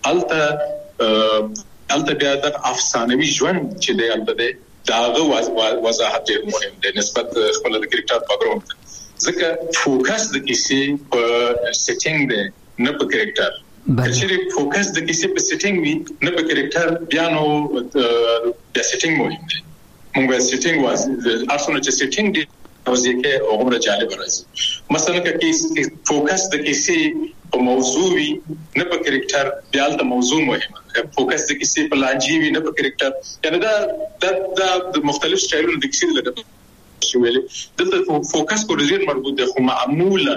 دی البته بیا د افسانوي ژوند چې دی البته داغه وضاحت ډېر مهم دی نسبت خپل د کریکټر بیک ګراوند ځکه فوکس د کیسې په سیټینګ دی نه په کریکټر چې فوکس د کیسې په سیټینګ وي نه په کریکټر بیا نو د سیټینګ مهم دی موږ سیټینګ واز اصله چې سیټینګ دی او ځکه عمره جالب راځي مثلا کې فوکس د کیسې په موضوع وي نه په کریکټر بیا د موضوع مهمه فوکس د کیسې په لانجې وي نه په کریکټر یعنی دا د مختلف سټایلونو د کیسې لپاره شویلې دلته فوکس په ډیر مربوط دی خو معمولا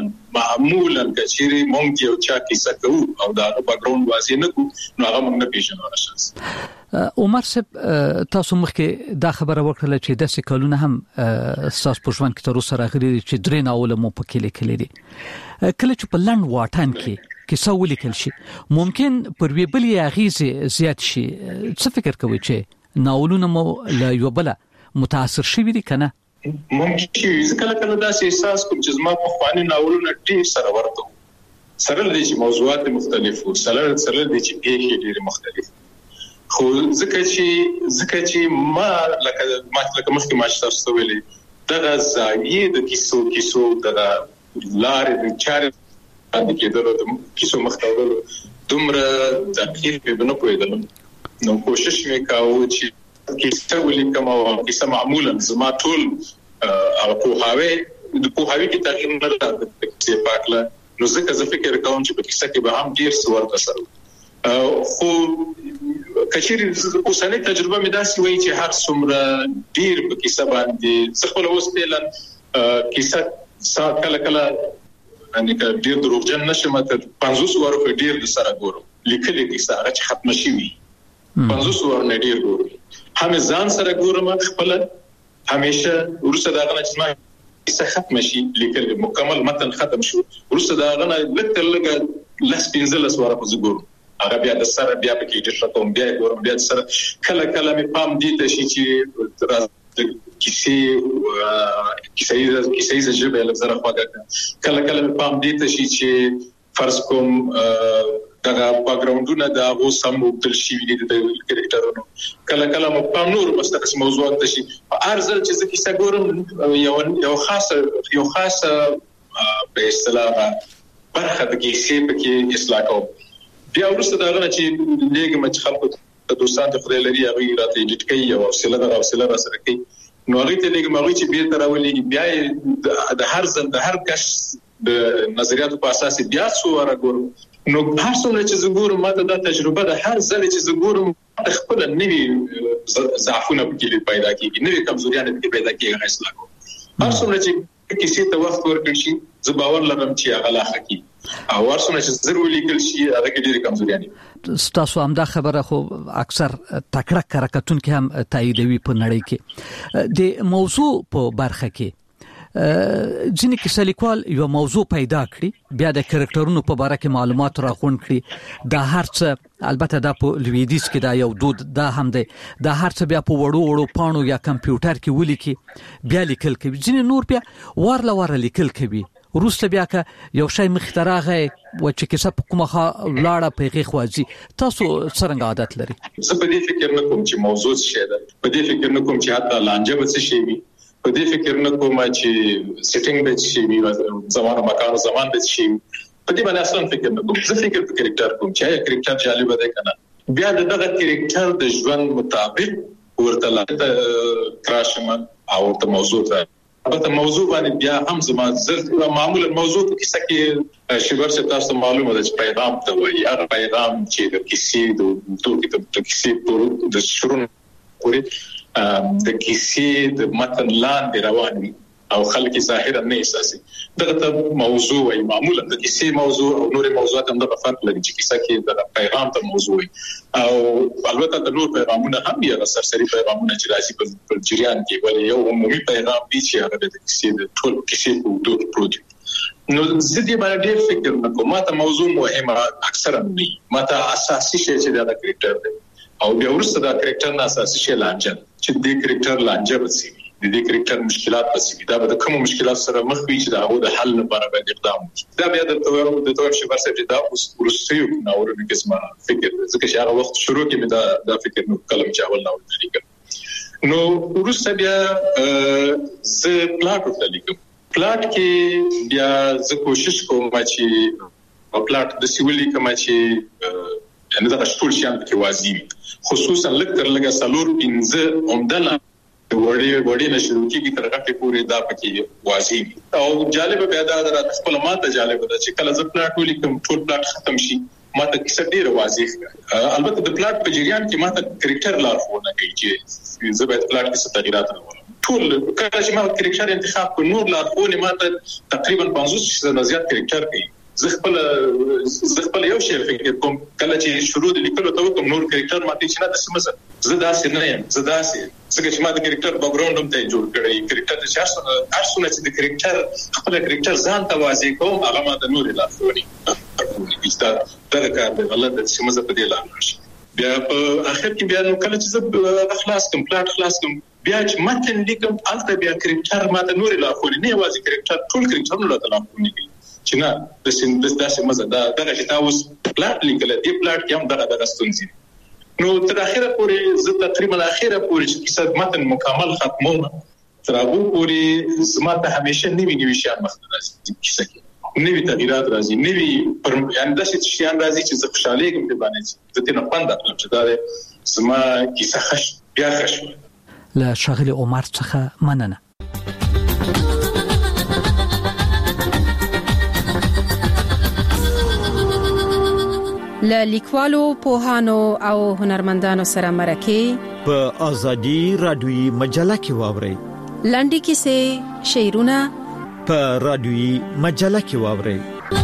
کچيري مونږ یو چا کیسه کوو او دا بیک ګراوند واسي نه کو نو هغه موږ نه پیژنو راشه عمر صاحب تاسو مخکې دا خبره وکړه چې د سکالونه هم تاسو په ژوند کې تر اوسه راغلي چې درې ناول مو پکې لیکلي دي کله چې په لند واټن کې کیسه ولیکل شي ممکن پر وی بل یاغیزه زیات شي څه فکر کوي چې ناولونه مو له یو بل متاثر شي وي کنه ممکن کله دا احساس کوم چې زما په خواني ناولونه ډېر سره ورته سره د دې موضوعات مختلفو سره د دې پیښې ډېر مختلف خو ځکه چې ما لکه مخکې ما تاسو ویلي دا زاویه د کیسو د لارې د چارې د کېدلو د کیسو مختلف دومره دقیق به نه پوهیدلم نو کوشش وکاو چې کیسه ولیکم او کیسه معمولا زما ټول هغه پوهاوی کې تغیر نه راځي چې پاکله نو زه فکر کوم چې په کیسه کې به هم ډیر څه ورته سره خو کچېری اوسنۍ تجربه مې داسې وایي چې هر څومره ډیر په کیسه باندې څه خپل اوس په کیسه کله ان ډیر دروغجن نشم تر 500 ورو ډیر د سره ګورم لیکلي کیسه هغه چې ختم شي وي 500 ور نه ډیر ګورم هم ځان سره ګورم خپل همیشه ورسره دا غنه چې ما کیسه ختم شي لیکل مکمل متن ختم شو ورسره دا غنه لکه لس پنځلس ور په ګورم هغه بیا د سره بیا په کې ډېر کوم بیا ګورم بیا سره کله مې پام دي ته شي چې کیسه ژبه له زره خواږه کله مې پام دي ته شي چې فرض کوم دا بیک ګراوندونه دا اوس سم مبدل شي دي د کریکټرونو کله مو په نور مستقص موضوعات دي ارزل چې کیسه ګورم یو خاصه په اصطلاح برخه د کیسې په کې اصلاح کوم بیا ورسته دا غواړي چې لږ مچ خلکو ته دوستان ته خدای لري هغه راته ایډیټ کوي او حوصله را سره کوي نو هغه ته لږ مغوي چې به تراولي بیا د هر ځل د هر کس د نظریاتو په اساس بیا څو ورګورم نو هر څومره چې زګورم ماته دا تجربه ده هر ځل چې زګورم خپل نوی ضعفونه پکې پیدا کیږي نوی کمزوریان پکې پیدا کیږي اصلاح کوم هر څومره چې کیسې ته وخت ورکړي شي زه باور لرم چې هغه لا حقي او هر څومره چې ضروري لیکل شي هغه کې ډېر کمزوریان تاسو هم دا خبره خو اکثر تکړه کارکتون کې هم تاییدوي په نړۍ کې د موضوع په برخه کې ځینې کیسه لیکوال یو موضوع پیدا کړي بیا د کریکټرونو په اړه کې معلومات راغونډ کړي دا هرڅه البته دا په لویدیز کې دا یو دود دا هم دی دا هرڅه بیا په وړو پاڼو یا کمپیوټر کې ولیکي بیا لیکل کوي ځینې نور بیا ورله لیکل کوي وروسته بیا که یو شی مختراغه و چې کیسه په کومه لاړه پیغه خوازي تاسو څنګه عادت لري زه په دې فکر نه کوم چې موضوع څه ده په دې فکر نه کوم چې حتی لانجه به څه شي وي په دې فکر نه کوم چې سیټینګ به شي وي زمان او مکان زمان به شي په دې باندې اصلا فکر نه کوم. زه فکر په کریکټر کوم چې کریکټر جالب دی کنه. بیا دغه کریکټر د ژوند مطابق ورته لاته کراشم او ته موضوع ته په موضوع باندې بیا هم زما زر معمولا موضوع کیسه کې شیبر سے تاسو معلومه ده چې پیغام ته وایي هغه پیغام چې د کیسې د کیسې د شروع پورې د کیسې د متن لاندې روان وي او خلک ظاهرا نه احساسي دغه موضوع وایي. معمولا د کیسې موضوع او نورې موضوعات هم د فرق لري چې کیسه کې د پیغام ته موضوع وي او البته د نور پیغامونه هم یو سرسري پیغامونه چې راځي په جریان کې ولې یو عمومي پیغام دی چې هغه د کیسې د ټول کیسې په ډول پروت. نو زه دې باندې ډېر فکر نکوم. ماته موضوع مهمه اکثرا نه ماته اساسي شی چې د کریکټر دی او بیا ورسره د کریکټر نه اساسي شی لانجه چې د کریکټر لانجه وسی د دې کریکټر مشکلات پسې دا به کوم مشکلات سره مخ وي چې دا هغه د حل لپاره باید اقدام وکړي. دا بیا د توګه چې ورسره چې دا اوس ورسېو نو ورته کې زما فکر ځکه چې هغه وخت شروع کې دا فکر نو کلم چې اول نو ولیکم نو ورسره بیا زه پلاټ ولیکم. پلاټ کې بیا زه کوشش کوم چې پلاټ د سیولي کما چې یعنی دا ټول شیان کې واضح خصوصا لکه لږه سالور انځ اومدل وړي نشو کېږي تر هغه پورې دا پکې واضح او جالب بیا دا درته خپل ماته جالب ده چې کله زه پلاټ ولیکم ټول پلاټ ختم شي ماته کیسه ډیره واضح البته د پلاټ په جریان کې ماته کریکټر لارښوونه کوي چې زه باید پلاټ کې څه تغیرات راوړم. ټول کله چې ما کریکټر انتخاب کړ نور لارښوونه ماته تقریبا 50% زیات کریکټر کوي. زه خپل یو شی فکر کوم کله چې شروع د لیکلو ته کوم نور کریکټر ماته چې نه د سمزه زه داسې نه یم زه داسې څنګه چې ما د کریکټر بیک ګراوند هم ته جوړ کړی کریکټر چې هرڅونه چې د کریکټر خپل کریکټر ځان ته واضح کوم هغه ما د نور لارښوونې دا کار دی غلط د سمزه په دې لار شي. بیا په اخر کې بیا نو کله چې زه خلاص کوم پلاټ خلاص کوم بیا چې متن لیکم البته بیا کریکټر ما د نور لارښوونې نه واضح کریکټر ټول کریکټرونه له لارښوونې کوي چې نه د سیندس داسې مزه دا دغه چې تاسو پلاټ لیکل دی پلاټ کې هم دغه ستونزې نو تر اخره پورې زه تقریبا اخره پورې چې کیسه متن مکمل ختموم تر هغه پورې زما ته همیشه نوي شیان مخته راځي کیسه کې نوي تغیرات راځي نوي یعنی داسې شیان راځي چې زه خوشاله یم په باندې چې ته نه پاند اخلم چې دا زما کیسه خش بیا خش له شاغل عمر څخه مننه. له لیکوالو پوهانو او هنرمندانو سره مرکه په ازادي رادیوي مجله کې واوري لنډي کیسې شعرونه په رادیوي مجله کې واوري.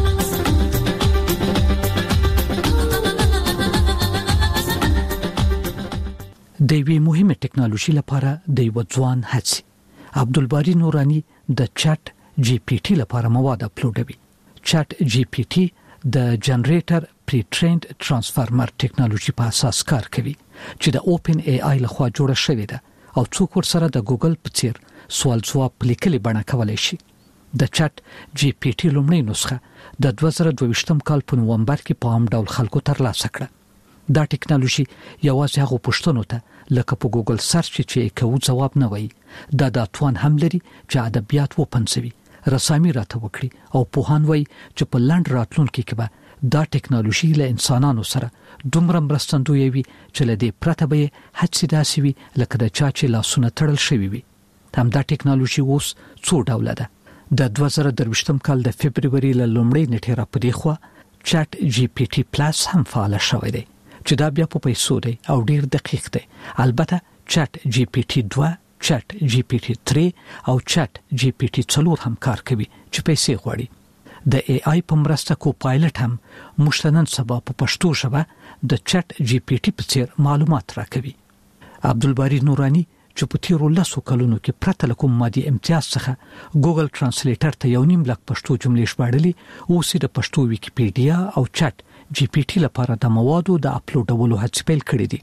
د وی مهمه ټکنالوژي لپاره د یو ځوان هڅه عبدالباری نورانی د چات جی پی ټی لپاره مواد اپلوډوي. چات جی پی ټی د جنریټر پری ټریند ترانسفارمر ټکنالوژي په اساس کار کوي چې د اوپن ای آی لخوا جوړه شوې ده او څوک ورسره د ګوګل په څیر سوال ځواب لیکلي بڼه کولای شي. د چات جی پی ټی لومړی نسخه د 2022م کال په نوومبر کې په عام ډول خلکو ترلاسه کړه. دا ټکنالوژي یوازې هغه پوښتنو ته لکه په ګوګل سرچ چې کوم ځواب نه وایي دا توان هم لري چې ادبیات وپنځوي رسامي راته وکړي او پوهان وایي چې په لاند راتلونکي کې به دا ټکنالوژي له انسانانو سره دومره مرستندوی وي چې له دې پرته به هڅې داسې وي لکه د چا چې لاسونه تړل شوي وي. هم دا ټکنالوژي اوس څو ډوله ده. د 2023م کال د فبرवरी له لومړۍ نیټې را پدې خو چات جی پی ټی پلس هم فعال شوی دی چې دا بیا په پیسو دی او ډیر دقیق دی. البته چات جی پی ټی 2 چات جی پی ټی 3 او چات جی پی ټی 4 هم کار کوي چې پیسې غواړي. د ای آی په مرسته کو پایلټ هم مشتنن سبا په پښتو ژبه د چات جی پی ټی په څیر معلومات راکوي. عبدالباری نورانی چې په تیرو 10 کلونو کې پرته له کوم مادي امتیاز څخه ګوګل ترانسلیټر ته 1.5 لک پښتو جملې ژباړلې او سید پښتو ویکیپیډیا او چات جی پی ټی لپاره د موادو د اپلوډولو هڅې پیل کړې دي.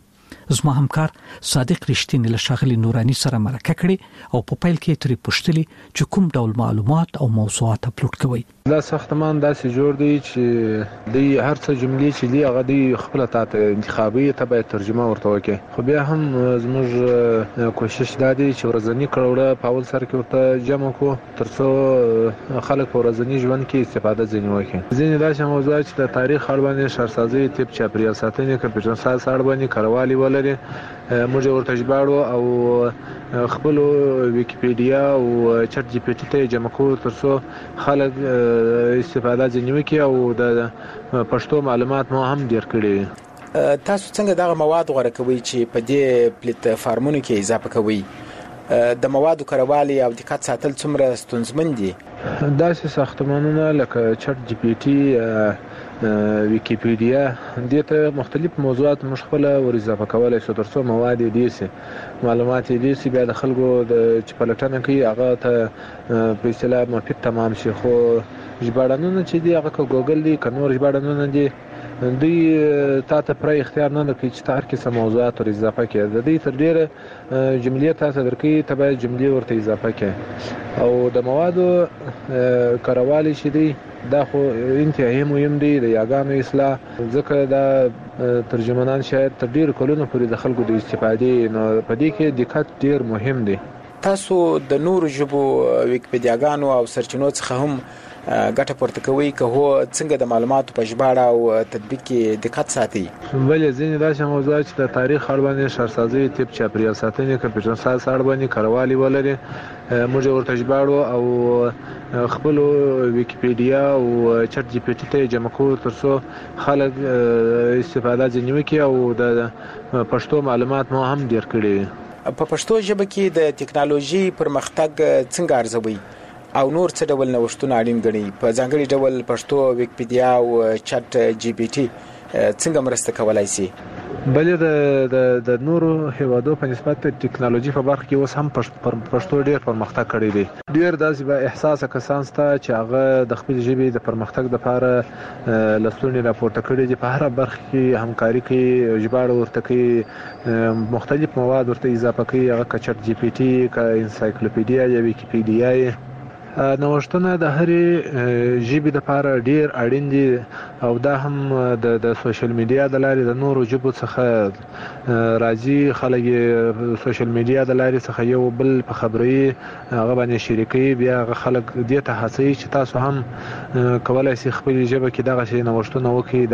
زما همکار صادق رښتینی له ښاغلي نوراني سره مرکه کړې او په پیل کې ترې پوښتلې چې کوم ډول معلومات او موضوعات اپلوډ کوي. دا ساختمان داسې جوړ دی چې دی هر څه جملې چې دی هغه دی خپل ته انتخابي ته به ترجمه ورته وکړي. خو بیا هم زموږ کوشش دا دی چې ورځنی کړوړه په اول سر کې ورته جمع کو ترڅو خلک په ورځنی ژوند کې استفاده ځنی وکړي. ځینې داسې موضوعات چې د تاریخ اړوند شهرسازي طب چاپیریال ساتنې کمپیوټر ساینس اړوند کاروالي ولري موږ ورته ژباړو او خپل ویکیپیډیا او چټ جی پی ټی ته جمع کوو ترڅو خلک استفاده ځنی وکړي او د پښتو معلومات مو هم ډیر کړي. تاسو څنګه دغه مواد غوړه کوي چې په دې پلیټ فارمونو کې اضافه کوي؟ د موادو کاروالي او دقت ساتل څومره ستونزمن دي؟ داسې ساختمانونه لکه چټ جی پی ټی ویکیپیډیا دې ته مختلف موضوعات موږ خپل ور اضافه کولای شو ترڅو مواد دې سي معلومات دې سي بیا د خلکو د چپلټنه کوي هغه ته په اصطلاح مفید تمام شي. خو ژباړنونه چې دی هغه ګوګل دی کنور ژباړنونه دي دوی تاسو پر اختیار نه لري چې هر کیسه موضوعات ور اضافه کړي. د دې تر ډیره جملې تاسو درکې ته به جملې ورته اضافه کړي او د موادو کاروالي چې دی دا خو انتهایی مهم دی د یاګانو اصلاح ځکه دا ترجمانان شاید تر ډیر کلونو پورې د خلکو د استفادې نو په دې کې دقت ډیر مهم دی. تاسو د نورو ژبو ویکیپیډیاګانو او سرچینو څخه هم ګټه پورته کوي که هو څنګه د معلوماتو په ژباړه او تطبیق کې دقت ساتي؟ ولې ځینې داسې موضوعات چې د تاریخ اړوند شهرسازي طب چاپیریال ساتنې کمپیوټر ساینس اړوند کاروالي ولري موږ ورته ژباړو او خپل ویکیپیډیا او چټ جی پی ټی ته جمع کوو ترڅو خلک استفاده ځنی وکړي او د پښتو معلومات مو هم ډیر کړي. په پښتو ژبه کې د ټکنالوژي پرمختګ څنګه ارزوي او نور څه ډول نوښتونه اړین ګڼي؟ په ځانګړي ډول پښتو ویکیپیډیا او چټ جی پی ټی څنګه مرسته کولای شي؟ بلې د نورو هیوادو په نسبت ټکنالوژي په برخه کې اوس هم پښتو ډیر پرمختګ کړی دی. ډیر داسې به احساس کسان ستا چې هغه د خپل ژبې د پرمختګ لپاره لسلونی راپورته کړی دي په هر برخه کې همکاري کوي ژباړه ورته کوي مختلف مواد ورته اضافه کوي هغه چټ جی پی ټی کا انسایکلوپیډیا یا ویکیپیډیا نوښتونه د هرې ژبې لپاره ډیر اړین دي او دا هم د سوشل میډیا د لارې د نورو ژبو څخه راځي. خلک سوشل میډیا د لارې څخه یو بل په خبري هغه باندې شریکي بیا خلک دې ته هڅوي چې تاسو هم کولای شئ خپل ژبه کې دغه شی نوښتونه وکړئ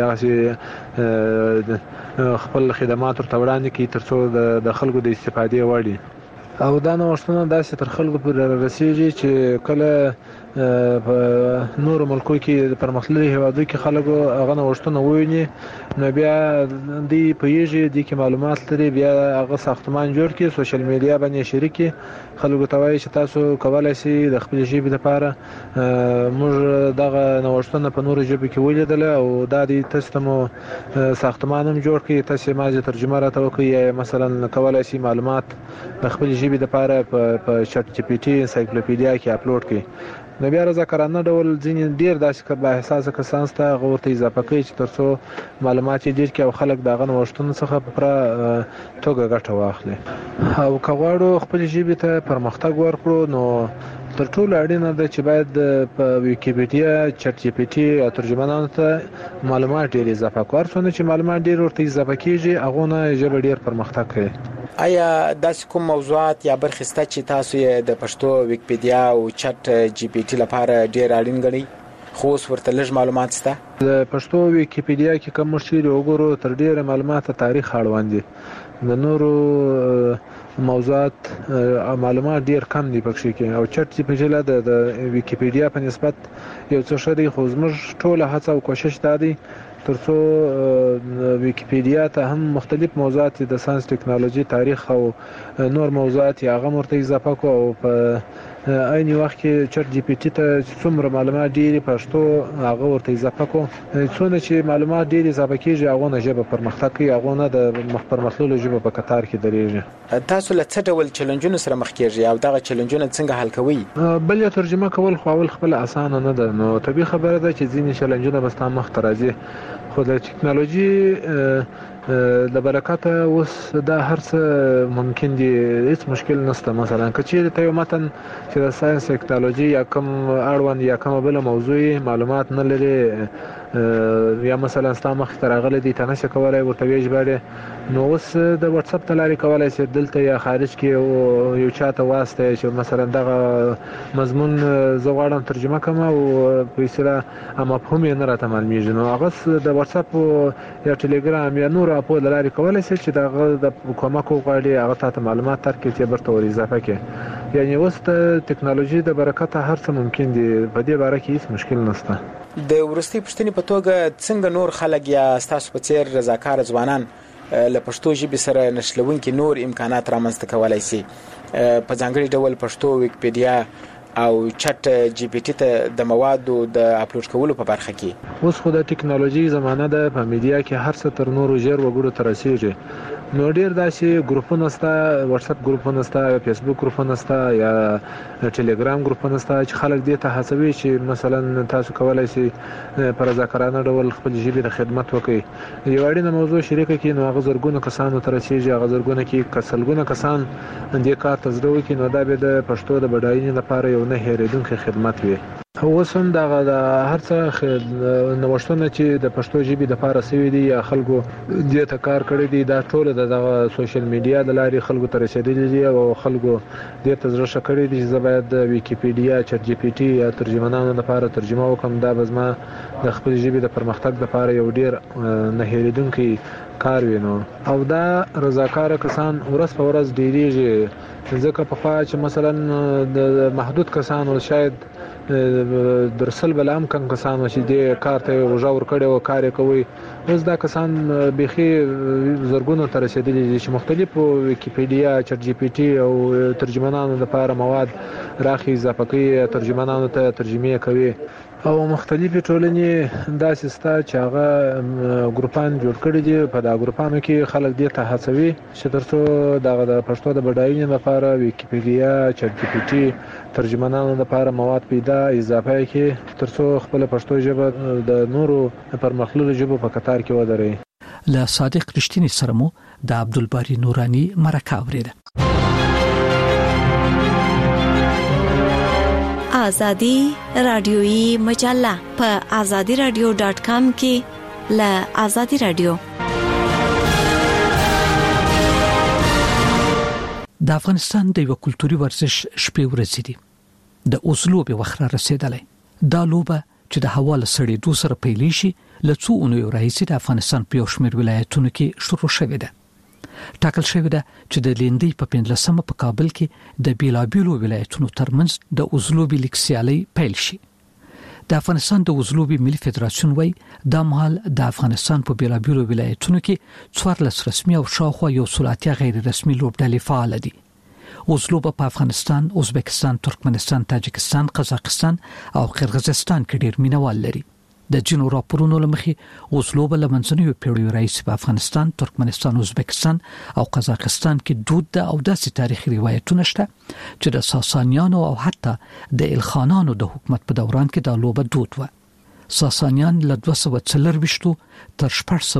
دغه خپل خدمات ورته وړاندې کړئ ترڅو د خلکو د استفادې وړ وي او دا نوښتونه داسې تر خلکو پورې رسیږي چې کله په نورو ملکو کې د پرمختللي هیوادو کې خلکو هغه نوښتونه وویني نو بیا دوی پوهیږي دي کې معلومات لري بیا هغه ساختمان جوړ کړي سوشل میډیا باندې شریکي خلکو ته وایي چې تاسو کولای شئ د خپل ژبې لپاره موږ دغه نوښتونه په نورو ژبو کې ولیدل او دا د تاسو مو ساختمان هم جوړ کړي تاسو ماجه ترجمه راته وکړئ مثلا کولای شئ معلومات د خپل ژبې لپاره په چټ جی پی ټی انسایکلوپیډیا کې اپلوډ کړئ. نو بیا رضاکارانه ډول ځینې ډیر داسې با احساسه کسان ته غوړته اضافه کوي چې ترڅو معلومات ډیر کې او خلک دغه نوښتونو څخه په پوره توګه ګټه واخلي او کغواړو خپل ژبې ته پرمختګ ورکړو نو تر ټولو اړینه ده چې باید په ویکیپیډیا چټ جی پی ټی او ترجمانانو ته معلومات ډیر اضافه کړو چې معلومات ډیر ورته اضافه کیږي هغه نه ژبه ډیر پرمختګ کوي. آیا داسې کوم موضوعات یا برخې شته چې تاسو یې د پښتو ویکیپیډیا او چټ جی پی ټی لپاره ډیر اړین ګڼئ خو اوس ورته لږ معلومات شته؟ د پښتو ویکیپیډیا کې کوم شی وګورو تر ډیره معلومات تاریخ اړوند دي د نورو موضوعات معلومات ډیر کم دي پکې کې او چټ جی پی ټی د ویکیپیډیا په نسبت یو څه شری خو زموږ ټوله هڅه او کوشش دی ترڅو ویکیپیډیا ته هم مختلف موضوعات د ساينس ټکنالوژي تاریخ او نور موضوعات یې هغه مرته اضافه کو او په عین وخت کې چټ جی پی ټی ته څومره معلومات ډیر پښتو هغه ورته اضافه کو څونه چې معلومات ډیر اضافه کیږي هغه نه ژبه پرمختګ کوي هغه نه د پرمختللو ژبه په قطار کې درېږي. تاسو له څه ډول چیلنجونو سره مخ کیږئ او دغه چیلنجونه څنګه حل کوئ؟ بل ترجمه کول خو اول خپل اسانه نه ده نو طبيعي خبره ده چې ځینې چیلنجونه بس تام مخ ته راځي خو د ټکنالوژي د برکت اوس دا هر څه ممکن دي، هیڅ مشکل نشته. مثلا کچې ته یو متن چې د ساينس ټکنالوژي یا کوم اړوند یا کوم بل موضوع معلومات نه لري یا مثلا ستا مخ ته راغلي دي ته نشي کولای ورته ویژباړې، نو اوس د واتس اپ تلاري کولای شي دلته یا خارج کې یو چاته واسطه چې مثلا دغه مضمون زه غواړم ترجمه کوم او په اصطلاح مفهوم یې نه راته معلومیږي، نو هغه د واتس اپ یا ټلګرام یا نور اپو لاري کولای شي چې دغه د کومک وغواړي هغه ته معلومات ترکړي چې برته ور اضافه کړي. یعنی اوس د ټکنالوژي د برکت هر څه ممکن دي، په دې باره کې هیڅ مشکل نشته. د ورستي پښتني په توګه څنګه نور خلک یا تاسو په څیر رضاکار ځوانان له پښتو ژبې سره نښلونکي نور امکانات رامنځته کولای شي، په ځانګړي ډول پښتو ویکیپیډیا او چټ جی پی ټی ته د موادو د اپلوډ کولو په برخه کې؟ اوس خو د ټکنالوژي زمانه ده، په میډیا کې هر څه تر نورو ژر وګړو ته رسیږي، نو ډیر داسې ګروپونه سته، واتس اپ ګروپونه سته، فیسبوک ګروپونه سته یا ټلګرام ګروپونه سته چې خلک دې ته هڅوي چې مثلا تاسو کولای شئ پر رضاکارانه ډول خپل ژبې د خدمت وکړي، یو اړینه موضوع شریکه کړي، نو هغه زرګونه کسانو ته رسیږي، هغه زرګونه کې کسلګونه کسان دې کار ته زده وکړي، نو دا به د پښتو د بډاینې لپاره یو نه هېرېدونکی خدمت وي. اوس هم دغه د هر څه نوښتونه چې د پښتو ژبې د لپاره سوي دي یا خلکو دې ته کار کړی دی، دا ټول دغه سوشل میډیا د لارې خلکو ته رسیدلي دي او خلکو دې ته زړه کړی دي چې زه باید د ویکیپیډیا، چټ جی پی ټی یا ترجمانانو لپاره ترجمه وکم، دا به زما د خپل ژبې د پرمختګ لپاره یو ډیر نه هېرېدونکی کار وینو. او دا رضاکار کسان ورځ په ورځ ډیریږي، ځکه په خوا چې مثلا د محدود کسانو شاید درسل بلام کم کسانو چې د کار ته وژاور کړي او کار کوي، اوس دا کسان بيخي زرګونو ته رسیدلي دي چې مختلفو ویکیپیډیا، چټ جی پی ټی او ترجمانانو لپاره مواد راخي اضافه کوي، ترجمانانو ته ترجمه کوي، او مختلفې ټولنې داسې ستا چې هغه ګروپان جوړ کړي دي، په دا ګروپانو کې خلک دې ته هڅوي چې ترڅو د پښتو د بډاینې لپاره ویکیپیډیا، چټ جی پی ټی، ترجمانانو لپاره مواد پیدا اضافه کړي، ترڅو خپل پښتو ژبه د نورو پرمختللو ژبو په کتار کې ودرې. له صادق رښتینی سره مو د عبدالباری نورانی مرکه اوریده. آزادی رادیویی مجله په azadiradio.com کې له آزادی رادیو. د افغانستان د یو کلتوري ورزش شپې ورځې دي. د اوسلو به وخره رسیدلې. دا لوبه چې د هوا له سړېدو سره پیلې شي له څو اونیو راهیسې د افغانستان په یو شمېر ولایتونو کې شروع شوې ده. ټاکل شوې ده چې د لیندۍ په 15مه په کابل کې د بیلابیلو ولایتونو ترمنځ د اوزلوبي لیګ سیالي پیل شي. د افغانستان د اوزلوبي ملي فدراسیون وای د مهال د افغانستان په بیلابیلو ولایتونو کې 14 رسمي او شاوخوا یو سلاتیا غیر رسمي لوبډلې فعال دي. اوزلوبه په افغانستان، ازبکستان، ترکمنستان، تاجکستان، قزاقستان او قرغیزستان کې ډیر مینوال لري. د جنو راپورونو لمخې اوزلوبه لمنځنیو پیړیو راهیسې په افغانستان، ترکمنستان، ازبکستان او قزاقستان کې دود ده او داسې تاریخي روایتونه شته چې د ساسانیانو او حتی د الخانانو د حکومت په دوران کې دا لوبه دود و. ساسانیان له 240 تر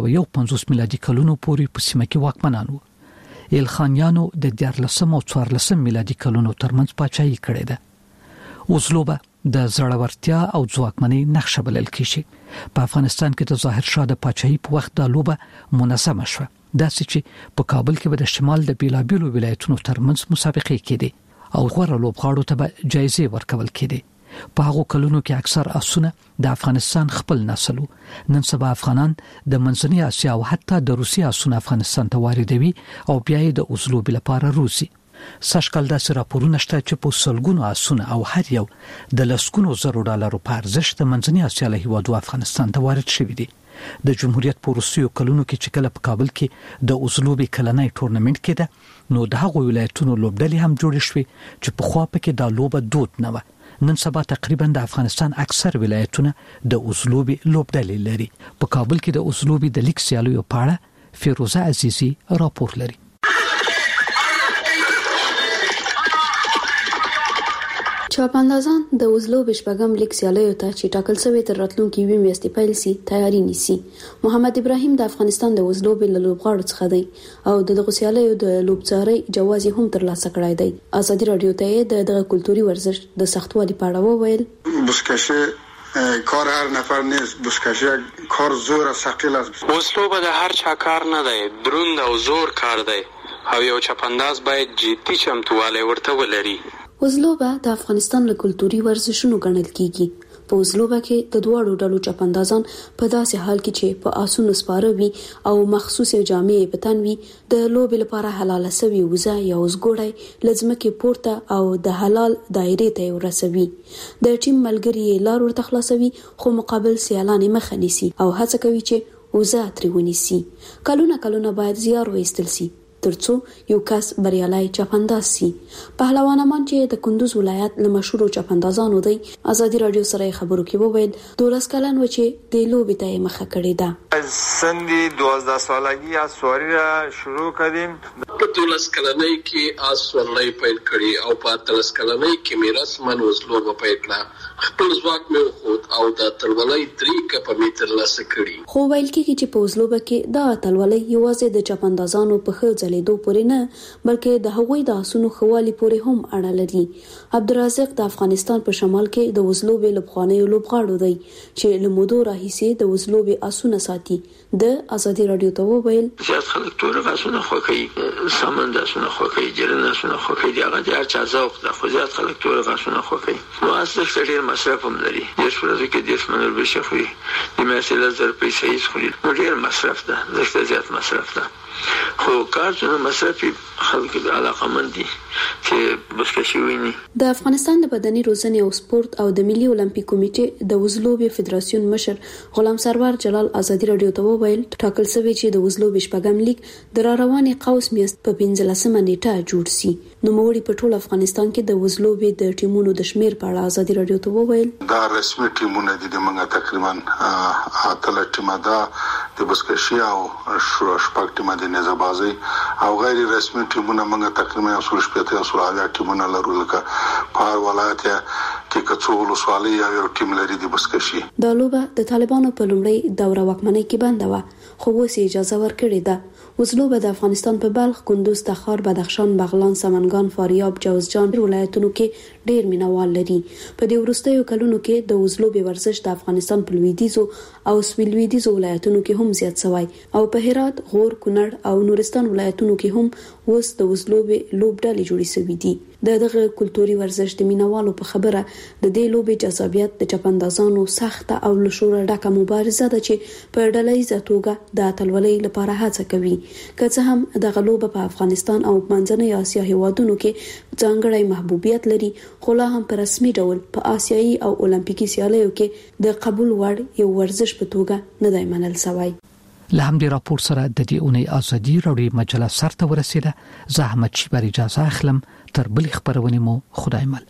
651 میلادي کلونو پورې په سیمه کې واکمنان وو. الخانیانو د 14 او 14 میلادي کلونو ترمنځ پاچاهي کړې ده. اوزلوبه د زړورتیا او ځواکمنۍ نقشه بلل کیږي. په افغانستان کې د ظاهر شاه د پاچاهۍ په وخت د لوبه منظمه شوه، داسې چې په کابل کې به د شمال د بیلابیلو ولایتونو ترمنځ مسابقې کېدې او غوره لوبغاړو ته به جایزې ورکول کېدې. په هغو کلونو کې اکثر آسونه د افغانستان خپل نسل وو. نن سبا افغانان د منځنۍ اسیا او حتی د روسیې آسونه افغانستان ته واردوي او بیا یې د اوزلوبې لپاره روزي. سشکل داسې راپورونه شته چې په سلګونو آسونه او هر یو د لسګونو زرو ډالرو په ارزښت د منځنۍ اسیا له هیوادو افغانستان ته وارد شوي دي. د جمهوریت په وروستیو کلونو کې چې کله په کابل کې د اوزلوبې کلنۍ ټورنمنت کېده، نو د هغو ولایتونو لوبډلې هم جوړې شوې چې پخوا پکې دا لوبه دود نه وه. نن سبا تقریبا د افغانستان اکثر ولایتونه د اوزلوبې لوبډلې لري. په کابل کې د اوزلوبې د لیګ سیالیو په اړه فیروزه عزیزی راپور لري. چاپاندازان د وزلو بشپغم لیک سیالیو ته چې ټاکل شوی تر راتلونکي 20 میاشتې پیل سي تیاری نیسي. محمد ابراهیم د افغانستان د وزلو بل لوبغاړو څخه دی او دغه سیالیو د لوبڅاري جواز هم ترلاسه کړی دی. ازادي رادیو ته د کلتوري ورزش د سختوالي په اړه وویل. بسکشه کار هر نفر نیست، بسکشه کار زور و ثقیل است. وزلو به د هر چا کار نه دی، دروند او زور کار دی او یو چاپانداز باید جدي چمتووالی ورته ولري. وزلوبه د افغانستان له کلتوري ورزشونو ګڼل کیږي. په وزلوبه کې د دوه ډولو چاپاندازان په داسې حال کې چې په آسونو سپاره وي او مخصوصه جامې په تن وي د لوبې لپاره حلاله سوي وزه یا وزګوړی لزمکه پورته او د حلال دایره ته ورسوي. د ټیم ملګری لار ورته خلاصوي خو مقابل سیالان مخه نیسي او هڅه کوي چې وزه ترې ونیسي. کلونه باید زیار وایستل سي ترڅو یو کس بریالای چاپانداز سي. پهلوان امان چې د کندوز ولایت له مشهور چاپاندازانو دی ازادي رادیو سره خبرو کې وویل 12 کلن و چې د لوبې ته مخه کړې ده. سندي 12 سالګي یا سواری را شروع کړم. په 12 کلنۍ کې آس ورلای پیل کړی او په 13 کلنۍ کې مې رسمن وزلو په پیل کړه. خپل ځواک مې خود او د تلولۍ 3 کپ میټر لاسه کړی. خو ویل کېږي چې په وزلوبه کې دا تلولۍ یوازې د چاپاندازانو په خځه لیدو پورې نه بلکې د هغوی د آسونو خوالي پورې هم اړه لري. عبدالرزاق د افغانستان په شمال کې د وزلوبې لوبغاړو لوبغاړو دی چې له مودو راهیسې د وزلوبې آسونه ساتي. د ازادي رادیو ته وویل زیات خلک ټول آسونه خوښوي، سامان د آسونه خوښوي، جرن آسونه خوښوي، دی هغه د هر چا ذوق ده، خو زیات خلک ټول آسونه خوښوي. نو اصل ډېر مصرف هم لري. د شپږ کې 10 منور بشي خوري، د میاشتې 1000 پیسې خوري. نو ډېر مصرف ده، زښت زیات مصرف ده. خو کارونه مصرفي خلک د علاقمند دي چې بسکشي ویني. د افغانستان د بدني روزنې او سپورت او د ملي اولمپیک کمیټې د وزلوبې فدراسیون مشر غلام سرور جلال ازادي رادیو ته وویل ټاکل شوی چې د وزلوبې شپږم لیگ د رواني قوس میاشت په 15مه نیټه جوړ شي. نو موږ په ټول افغانستان کې د وزلوبې د ټیمونو د شمیر په اړه ازادي رادیو ته وویل دا رسمي ټیمونه دي د منګه تقریبا اتل ټیمه ده د بسکشي او شپږ ټیمه د نزبازي او غیر رسمي ټیمونه منګه تقریبا اصول شپته اصول هغه ټیمونه لرو لکه په ولایت کې کڅوړو سوالي یو ټیم لري د بسکشي. د لوبه د طالبانو په لومړی دوره واکمنۍ کې بنده و خو اوس اجازه ورکړې ده. وزلوبه د افغانستان په بلخ، کندوز، تخار، بدخشان، بغلان، سمنګان، فاریاب، جوزجان ولایتونو کې ډېر مینوال لري. په دې وروستیو کلونو کې د وزلوبې ورزش د افغانستان په لویدیځو او سویل لویدیځو ولایتونو کې هم زیات شوی او په هرات، غور، کونړ او نورستان ولایتونو کې هم اوس د وزلوبې لوبډلې جوړې شوې دي. دغه کلتوري ورزش د مینوالو په خبره د دې لوبې جذابیت د چاپاندازانو سخته او له شوره ډکه مبارزه ده چې په ډلهییزه توګه د اتلولۍ لپاره هڅه کوي. که څه هم دغه لوبه په افغانستان او منځنۍ اسیا هیوادونو کې ځانګړی محبوبیت لري خو لا هم په رسمي ډول په آسیایي او اولمپیکي سیالیو کې د قبول وړ یو ورزش په توګه نه دی منل شوی. له همدې راپور سره د دې اونۍ ازادي راډیو مجله سرته ورسیده. زحمت شي بر اجازه اخلم تر بلې خبرونه مو خدای مل.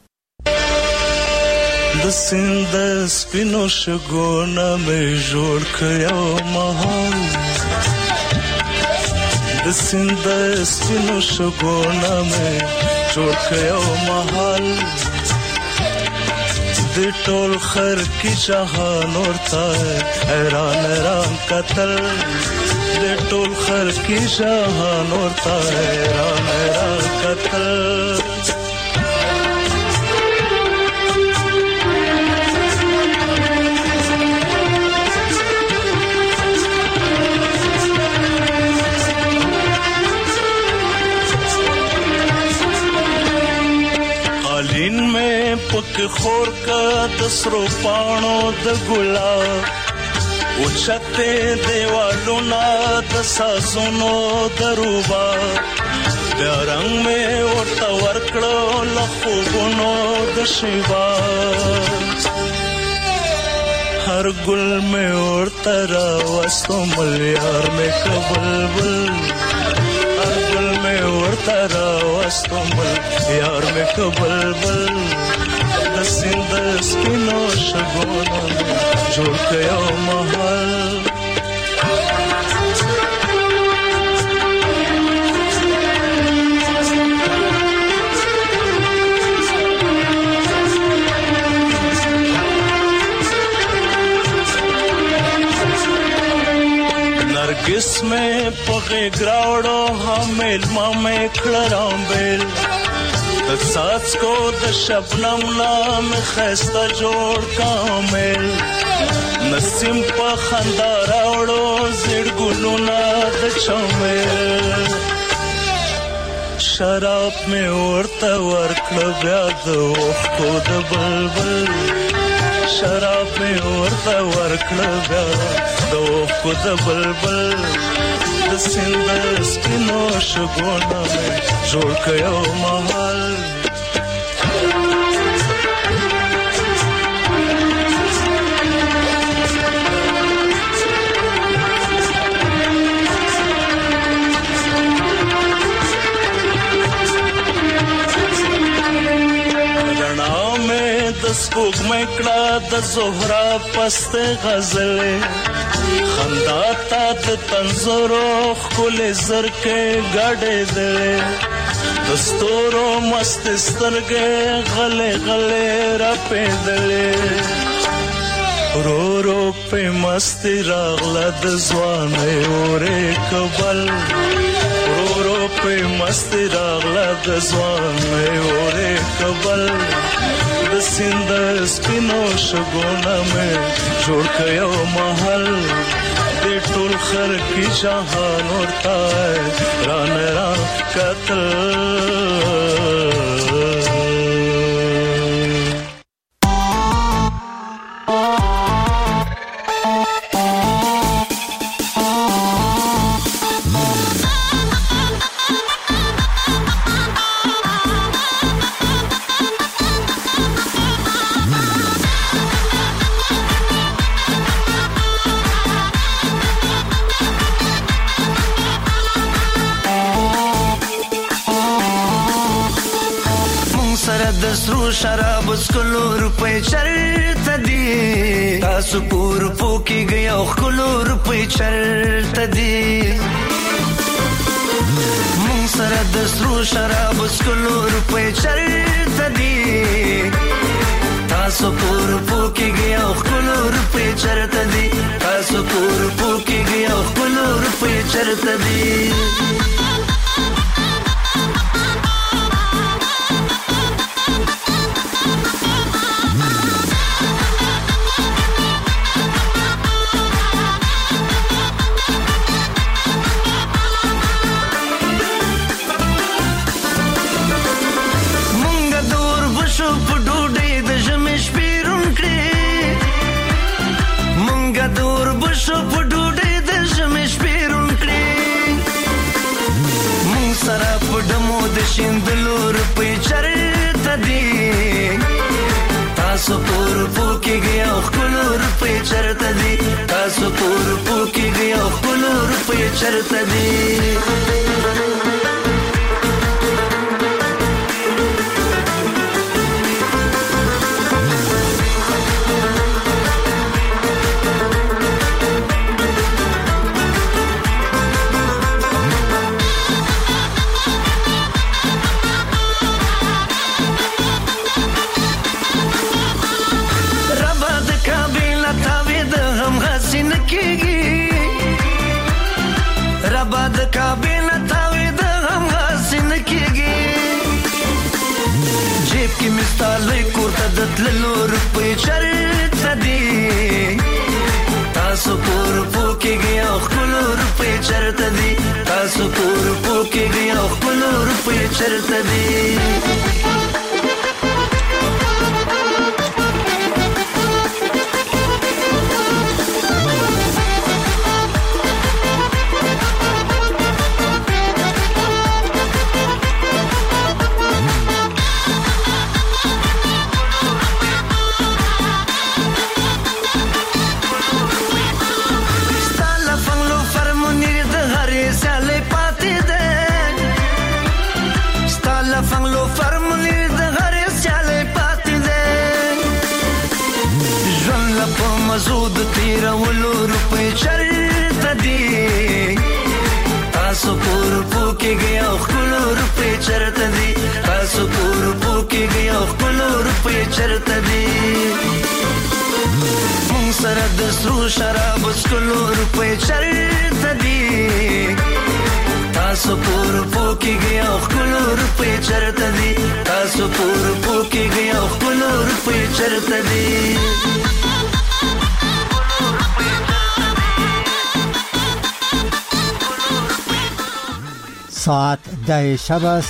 د سند سپینو شګونه مې جوړ کړو مهال، د سند سپینو شګونه مې جوړ کړو مهال، د ټول خر کی جهان ورته حیران قتل، د ټول خر کی جهان ورته حیران قتل. قالین میں پک خور کا دسرو پانو د ګلاب اوچته دیوالو نا د سازونو دروبا د رنگ میں ورته ورکړو لخوبونو د شیوا هر ګل میں ورته را وستو ملیار میں کبلبل هر ګل میں ورته را وستو ملیار میں کبلبل د سند سپینو شګونو جوړ کړو محل. غراوړو حامل ما مې کړرامبل د ساتکو د شبنم نام خسته جوړ کامل نسیم په خندا راوړو زړ ګلونه د چمل شراب مې ورته ورکړ بیا د وختو د بلبل شراب مې ورته ورکړ بیا د وختو د بلبل د سیند سپینو شګونه مې جوړ کړو محل سپوږ مکړه د زهرا پست غزلې خندا تا د تنزورو خل زرکې غړې دې دستورو مست سترګې غلې غلې را پېدلې رو رو په مست راغله د ځوانې اورې کبل رو رو په مست راغله د ځوانې اورې کبل د سیند سپینو شګونه مې جوړ کړو محل د ټول خر کی جهان ورته ران ران کتل شراب سکلو روپے چرته دی تاسو پور پوکي گیا خلو روپے چرته دی مون سره د سرو شراب سکلو روپے چرته دی تاسو پور پوکي گیا خلو روپے چرته دی تاسو پور پوکي گیا خلو روپے چرته دی شیندلو روپے چرته دی تاسو پور پوکي گیا خلو روپے چرته دی تاسو پور پوکي گیا خلو روپے چرته دی رباد کابینه تاوی د هم غاسین کېږي جیب کې مستالې کوړه د تللو روپې چرته دی تاسو پور پوکي گیا خپل روپې چرته دی تاسو پور پوکي گیا خپل روپې چرته دی مزود تیرا ولو روپے چرته دی تاسو پور پوکي گیا خپل روپے چرته دی تاسو پور پوکي گیا خپل روپے چرته دی مون سره د سرو شراب سکلو روپے چرته دی تاسو پور پوکیږي او خپل روپې چرته دي تاسو پور پوکیږي او خپل روپې چرته دي ساعت 10 شب